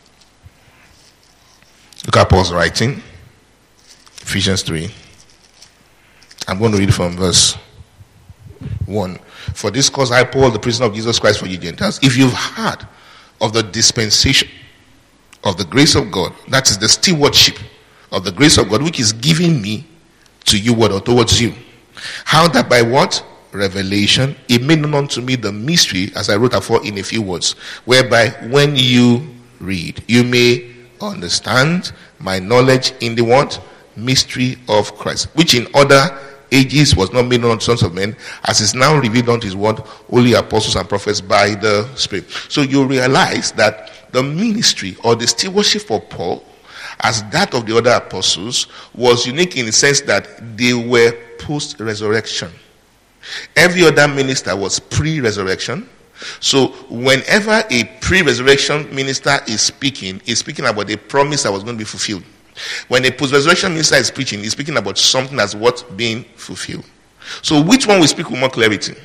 Look at Paul's writing. Ephesians 3. I'm going to read from verse 1. For this cause I, Paul, the prisoner of Jesus Christ for you Gentiles, if you've heard of the dispensation of the grace of God, that is the stewardship of the grace of God, which is given me to you, what, or towards you. How that by what? Revelation, it made known unto me the mystery, as I wrote afore in a few words, whereby when you read, you may understand my knowledge in the what? Mystery of Christ, which in other ages was not made known unto sons of men, as is now revealed unto his word, holy apostles and prophets by the Spirit. So you realize that the ministry or the stewardship for Paul, as that of the other apostles, was unique in the sense that they were post-resurrection. Every other minister was pre-resurrection. So whenever a pre-resurrection minister is speaking, he's speaking about a promise that was going to be fulfilled. When a post-resurrection minister is preaching, he's speaking about something that's what being fulfilled. So which one will speak with more clarity?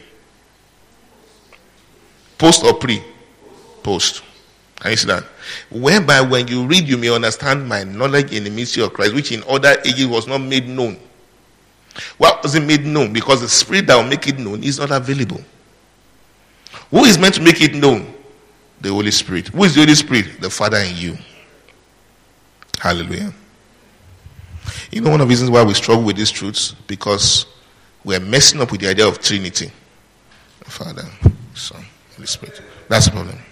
Post or pre? Post. Can you see that? Whereby when you read, you may understand my knowledge in the mystery of Christ, which in other ages was not made known. Why was it made known? Because the Spirit that will make it known is not available. Who is meant to make it known? The Holy Spirit. Who is the Holy Spirit? The Father in you. Hallelujah. You know one of the reasons why we struggle with these truths? Because we're messing up with the idea of Trinity. The Father, Son, Holy Spirit. That's the problem.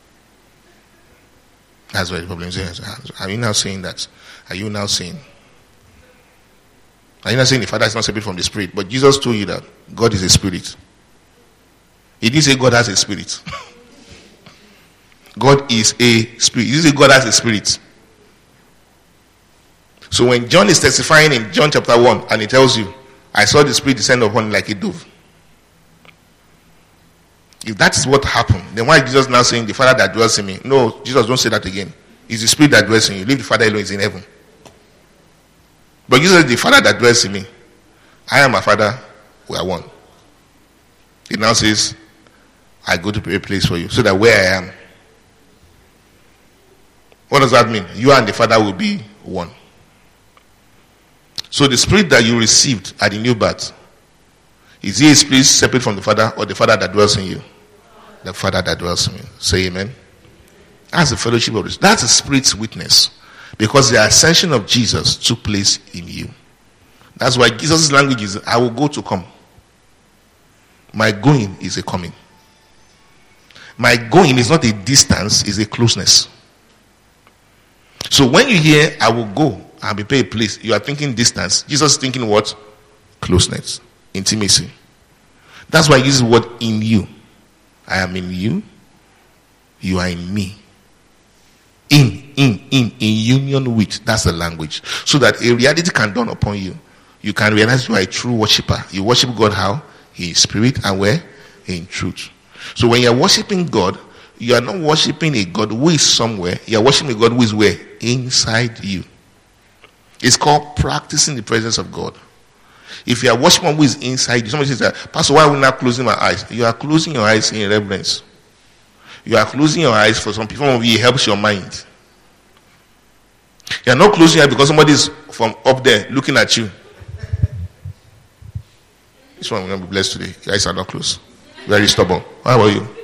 That's where the problem is. Are you now saying that? Are you now saying the Father is not separate from the Spirit? But Jesus told you that God is a spirit. He didn't say God has a spirit. God is a spirit. He didn't say God has a spirit. So when John is testifying in John chapter 1 and he tells you, I saw the Spirit descend upon like a dove. If that is what happened, then why is Jesus now saying the Father that dwells in me? No, Jesus, don't say that again. It's the Spirit that dwells in you. Leave the Father alone, is in heaven. But Jesus said, the Father that dwells in me, I am my Father, we are one. He now says, I go to prepare a place for you, so that where I am. What does that mean? You and the Father will be one. So the Spirit that you received at the new birth, is he a spirit separate from the Father, or the Father that dwells in you? The Father that dwells in you. Say amen. That's the fellowship of this. That's the Spirit's witness. Because the ascension of Jesus took place in you. That's why Jesus' language is, I will go to come. My going is a coming. My going is not a distance, it's a closeness. So when you hear, I will go and prepare a place, you are thinking distance. Jesus is thinking what? Closeness. Intimacy. That's why he uses the word in you. I am in you. You are in me. In union with. That's the language. So that a reality can dawn upon you. You can realize you are a true worshiper. You worship God how? In spirit and where? In truth. So when you are worshiping God, You are not worshiping a God who is somewhere. You are worshiping a God who is where? Inside you. It's called practicing the presence of God. If you are worshiping one who is inside you, somebody says that, Pastor, why are we not closing my eyes? You are closing your eyes in reverence. You are closing your eyes for some people. It helps your mind. You are not closing your eyes because somebody is from up there looking at you. This one will not be blessed today. Your eyes are not closed. Very stubborn. How about you?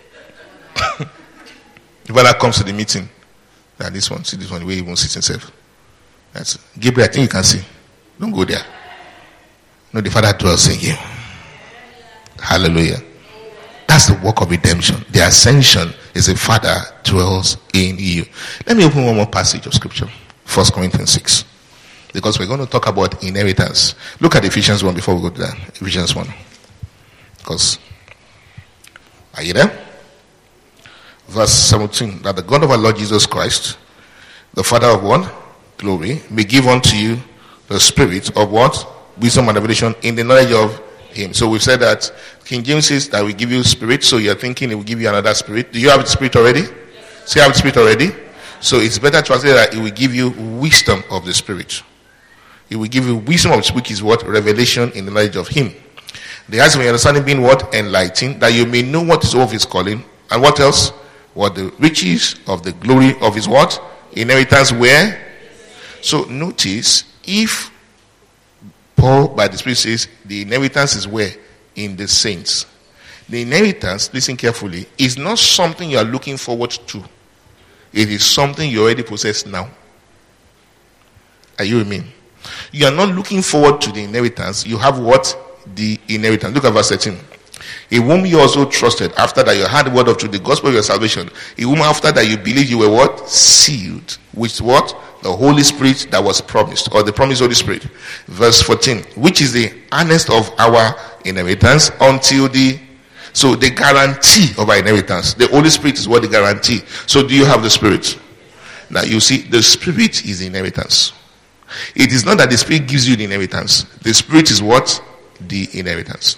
If that comes to the meeting, that this one, see this one, the way he won't sit himself. That's Gabriel, I think you can see. Don't go there. No, the Father dwells in you. Hallelujah. That's the work of redemption. The ascension is the Father dwells in you. Let me open one more passage of scripture. 1 Corinthians 6. Because we're going to talk about inheritance. Look at Ephesians 1 before we go to that. Ephesians 1. Because, are you there? Verse 17. That the God of our Lord Jesus Christ, the Father of what? Glory, may give unto you the spirit of what? Wisdom and revelation in the knowledge of him. So we've said that King James says that we give you spirit, so you're thinking it will give you another spirit. Do you have the spirit already? Yes. So you have the spirit already? So it's better to say that it will give you wisdom of the spirit. It will give you wisdom of the spirit, which is what? Revelation in the knowledge of him. The eyes of your understanding being what? Enlightened, that you may know what is of his calling. And what else? What the riches of the glory of his what? Inheritance where? So notice, if Paul by the Spirit says the inheritance is where? In the saints. The inheritance, listen carefully, is not something you are looking forward to. It is something you already possess now. Are you with me? You are not looking forward to the inheritance. You have what? The inheritance. Look at verse 13. In whom you also trusted, after that you heard the word of truth, the gospel of your salvation. In whom after that you believed, you were what? Sealed. With what? The Holy Spirit that was promised, or the promised Holy Spirit. Verse 14. Which is the earnest of our inheritance until the... So the guarantee of our inheritance. The Holy Spirit is what? The guarantee. So do you have the Spirit? Now you see, the Spirit is the inheritance. It is not that the Spirit gives you the inheritance. The Spirit is what? The inheritance.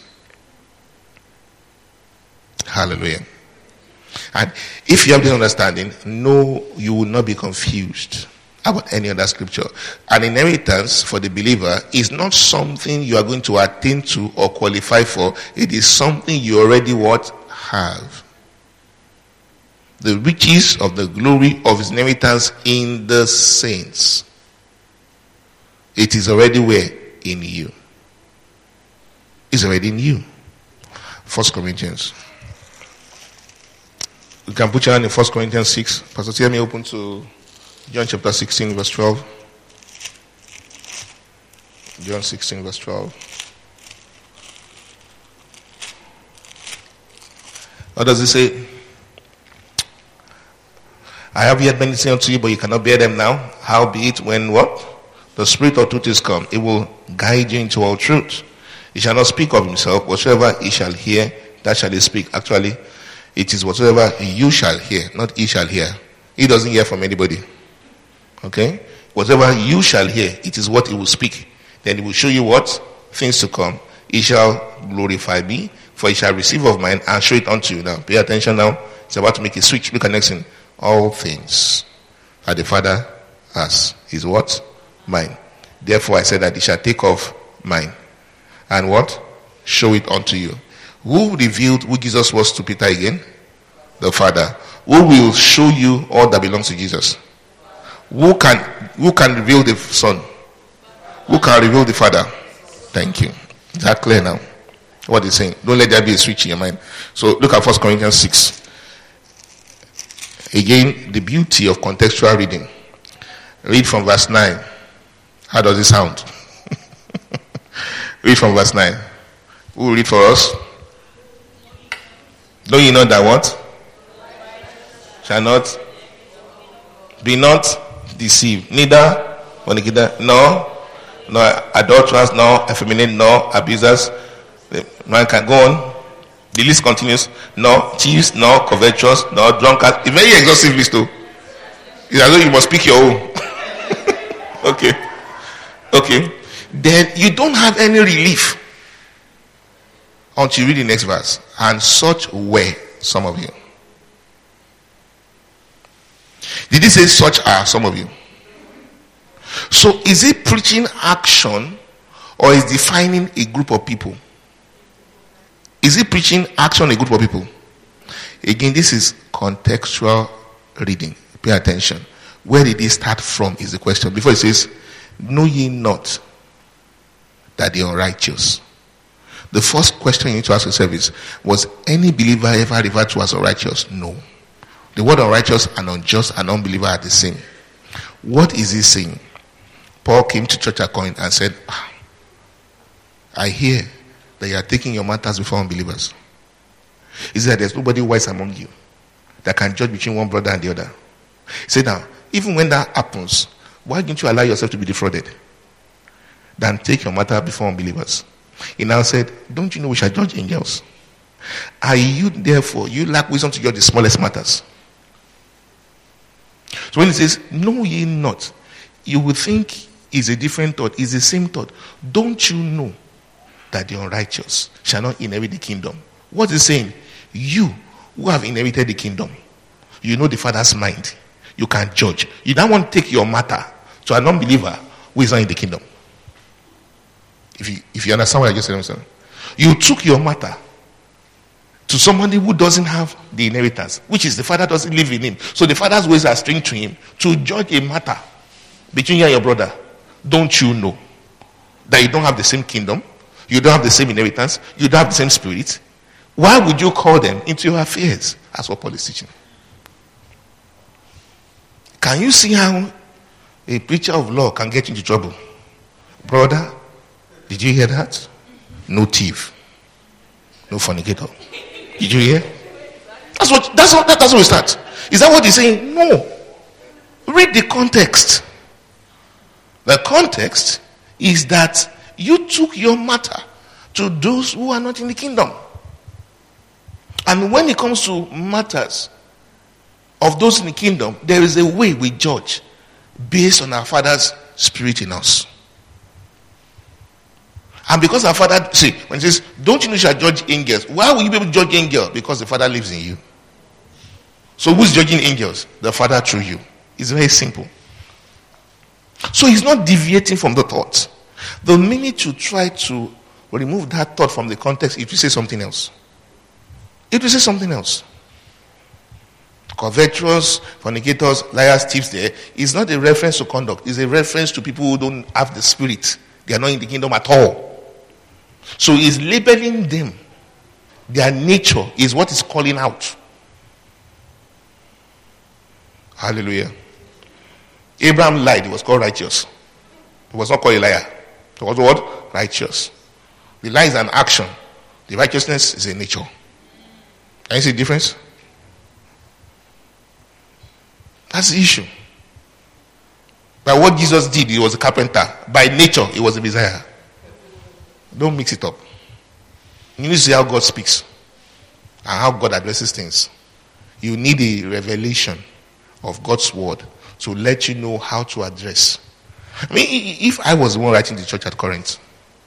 Hallelujah. And if you have this understanding, no, you will not be confused about any other scripture. An inheritance for the believer is not something you are going to attain to or qualify for. It is something you already what? Have. The riches of the glory of his inheritance in the saints. It is already where? In you. It's already in you. 1 Corinthians. You can put your hand in 1 Corinthians 6. Pastor, tell me open to John chapter 16 verse 12. John 16 verse 12. What does it say? I have yet many things unto you, but you cannot bear them now. Howbeit, when what? The Spirit of truth is come, it will guide you into all truth. He shall not speak of himself. Whatsoever he shall hear, that shall he speak. Actually, it is whatsoever you shall hear, not he shall hear. He doesn't hear from anybody. Okay? Whatever you shall hear, it is what he will speak. Then he will show you what? Things to come. He shall glorify me, for he shall receive of mine and show it unto you. Now, pay attention now. It's about to make a switch. Look at next thing. All things that the Father has is what? Mine. Therefore I said that he shall take off mine. And what? Show it unto you. Who gives us words to Peter again? The Father. Who will show you all that belongs to Jesus? Who can reveal the Son? Who can reveal the Father? Thank you. Is that clear now? What he's saying. Don't let there be a switch in your mind. So look at 1 Corinthians 6. Again, the beauty of contextual reading. Read from verse 9. How does it sound? Read from verse 9. Who will read for us? Don't you know that what? Shall not be not deceived. Neither fornicator, nor adulterers, nor effeminate, nor abusers. Man can go on. The list continues. Nor thieves, nor covetous, nor drunkards. A very exhaustive list though. It's as though you must pick your own. Okay. Then you don't have any relief until you read the next verse. And such were some of you. Did he say such are some of you? So is he preaching action or is defining a group of people? Is he preaching action a group of people? Again, this is contextual reading. Pay attention. Where did he start from is the question. Before he says, know ye not that the unrighteous. The first question you need to ask yourself is, was any believer ever referred to as unrighteous? No. The word unrighteous and unjust and unbeliever are the same. What is he saying? Paul came to church at Corinth and said, I hear that you are taking your matters before unbelievers. He said, there's nobody wise among you that can judge between one brother and the other. He said, now, even when that happens, why don't you allow yourself to be defrauded? Then take your matter before unbelievers. He now said, don't you know we shall judge angels? Are you therefore, you lack wisdom to judge the smallest matters? So when he says, know ye not, you would think it's a different thought. It's the same thought. Don't you know that the unrighteous shall not inherit the kingdom? What is saying? You who have inherited the kingdom, you know the Father's mind. You can judge. You don't want to take your matter to an unbeliever who is not in the kingdom. If you understand what I just said, you took your matter to somebody who doesn't have the inheritance, which is the Father doesn't live in him. So the Father's ways are strange to him. To judge a matter between you and your brother, don't you know that you don't have the same kingdom, you don't have the same inheritance, you don't have the same spirit? Why would you call them into your affairs? That's what Paul is teaching. Can you see how a preacher of law can get into trouble? Brother, did you hear that? No thief, no fornicator. Did you hear? That's what we start. Is that what he's saying? No. Read the context. The context is that you took your matter to those who are not in the kingdom. And when it comes to matters of those in the kingdom, there is a way we judge based on our Father's spirit in us. And because our Father, see, when he says, don't you know you shall judge angels? Why will you be able to judge angels? Because the Father lives in you. So who's judging angels? The Father through you. It's very simple. So he's not deviating from the thought. The minute you try to remove that thought from the context, it will say something else. It will say something else. Covetous, fornicators, liars, thieves there is not a reference to conduct. It's a reference to people who don't have the spirit. They are not in the kingdom at all. So he's labeling them. Their nature is what is calling out. Hallelujah. Abraham lied. He was called righteous. He was not called a liar. He was what? Righteous. The lie is an action. The righteousness is a nature. Can you see the difference? That's the issue. By what Jesus did, he was a carpenter. By nature, he was a Messiah. Don't mix it up. You need to see how God speaks and how God addresses things. You need a revelation of God's word to let you know how to address. I mean, if I was the one writing the church at Corinth,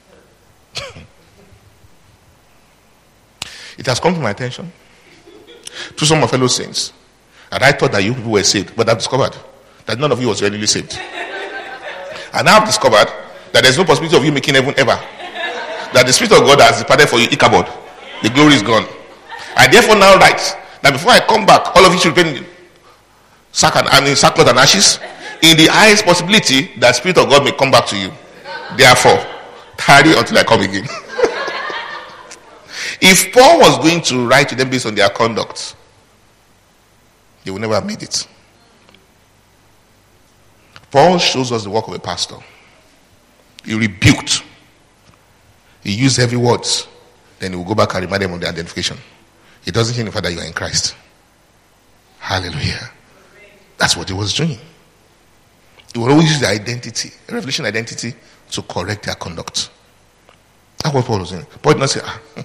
it has come to my attention to some of my fellow saints, and I thought that you people were saved, but I've discovered that none of you was really saved. And now I've discovered that there's no possibility of you making heaven ever. That the Spirit of God has departed for you, Ichabod. The glory is gone. I therefore now write that before I come back, all of you should repent sackcloth and ashes, in the highest possibility that Spirit of God may come back to you. Therefore, tarry until I come again. If Paul was going to write to them based on their conduct, they would never have made it. Paul shows us the work of a pastor. He rebuked. He used heavy words. Then he will go back and remind them of their identification. He doesn't signify that you are in Christ. Hallelujah. That's what he was doing. He will always use the identity, revelation identity, to correct their conduct. That's what Paul was doing. Paul did not say,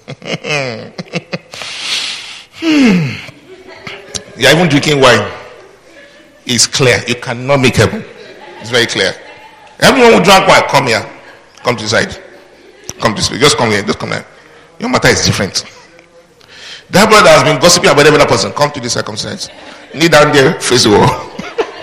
you're even drinking wine. It's clear. You cannot make heaven. It's very clear. Everyone who drank wine, come here. Come to the side. Come this way. Just come here. Just come here. Your matter is different. That brother has been gossiping about every other person. Come to this circumstance. Kneel down there, face the wall.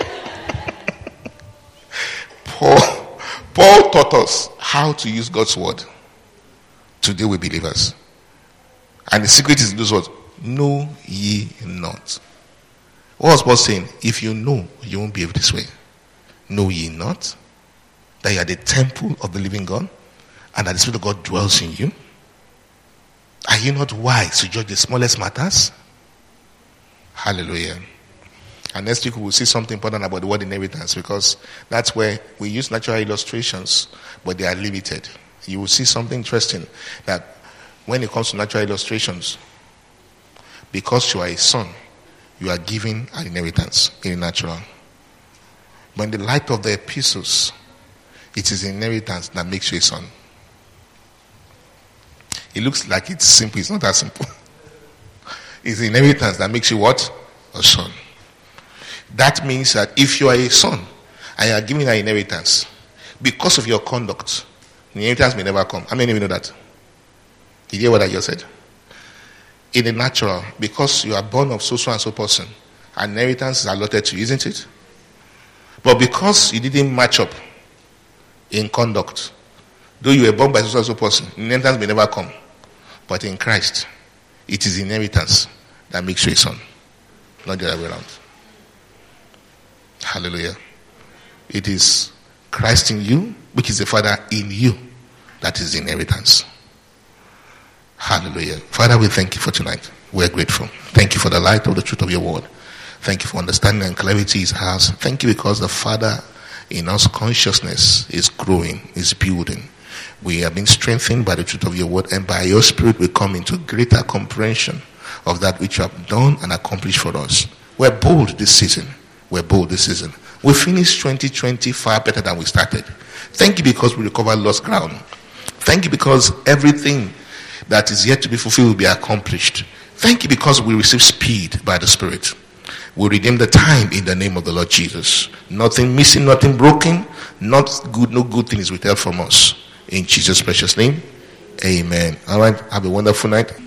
Paul taught us how to use God's word to deal with believers. And the secret is in those words, know ye not. What was Paul saying? If you know, you won't behave this way. Know ye not that you are the temple of the living God, and that the Spirit of God dwells in you? Are you not wise to judge the smallest matters? Hallelujah. And next week we will see something important about the word inheritance, because that's where we use natural illustrations, but they are limited. You will see something interesting, that when it comes to natural illustrations, because you are a son, you are given an inheritance in the natural. But in the light of the epistles, it is inheritance that makes you a son. It looks like it's simple. It's not that simple. It's the inheritance that makes you what? A son. That means that if you are a son and you are given an inheritance, because of your conduct, the inheritance may never come. How many of you know that? Did you hear what I just said? In the natural, because you are born of so and so person, an inheritance is allotted to you, isn't it? But because you didn't match up in conduct, though you were born by so and so person, inheritance may never come. But in Christ, it is inheritance that makes you a son, not the other way around. Hallelujah. It is Christ in you, which is the Father in you, that is the inheritance. Hallelujah. Father, we thank you for tonight. We're grateful. Thank you for the light of the truth of your word. Thank you for understanding and clarity is ours. Thank you because the Father in us consciousness is growing, is building. We have been strengthened by the truth of your word, and by your Spirit we come into greater comprehension of that which you have done and accomplished for us. We're bold this season. We're bold this season. We finished 2020 far better than we started. Thank you because we recovered lost ground. Thank you because everything that is yet to be fulfilled will be accomplished. Thank you because we receive speed by the Spirit. We redeem the time in the name of the Lord Jesus. Nothing missing, nothing broken, no good thing is withheld from us. In Jesus' precious name, amen. All right, have a wonderful night.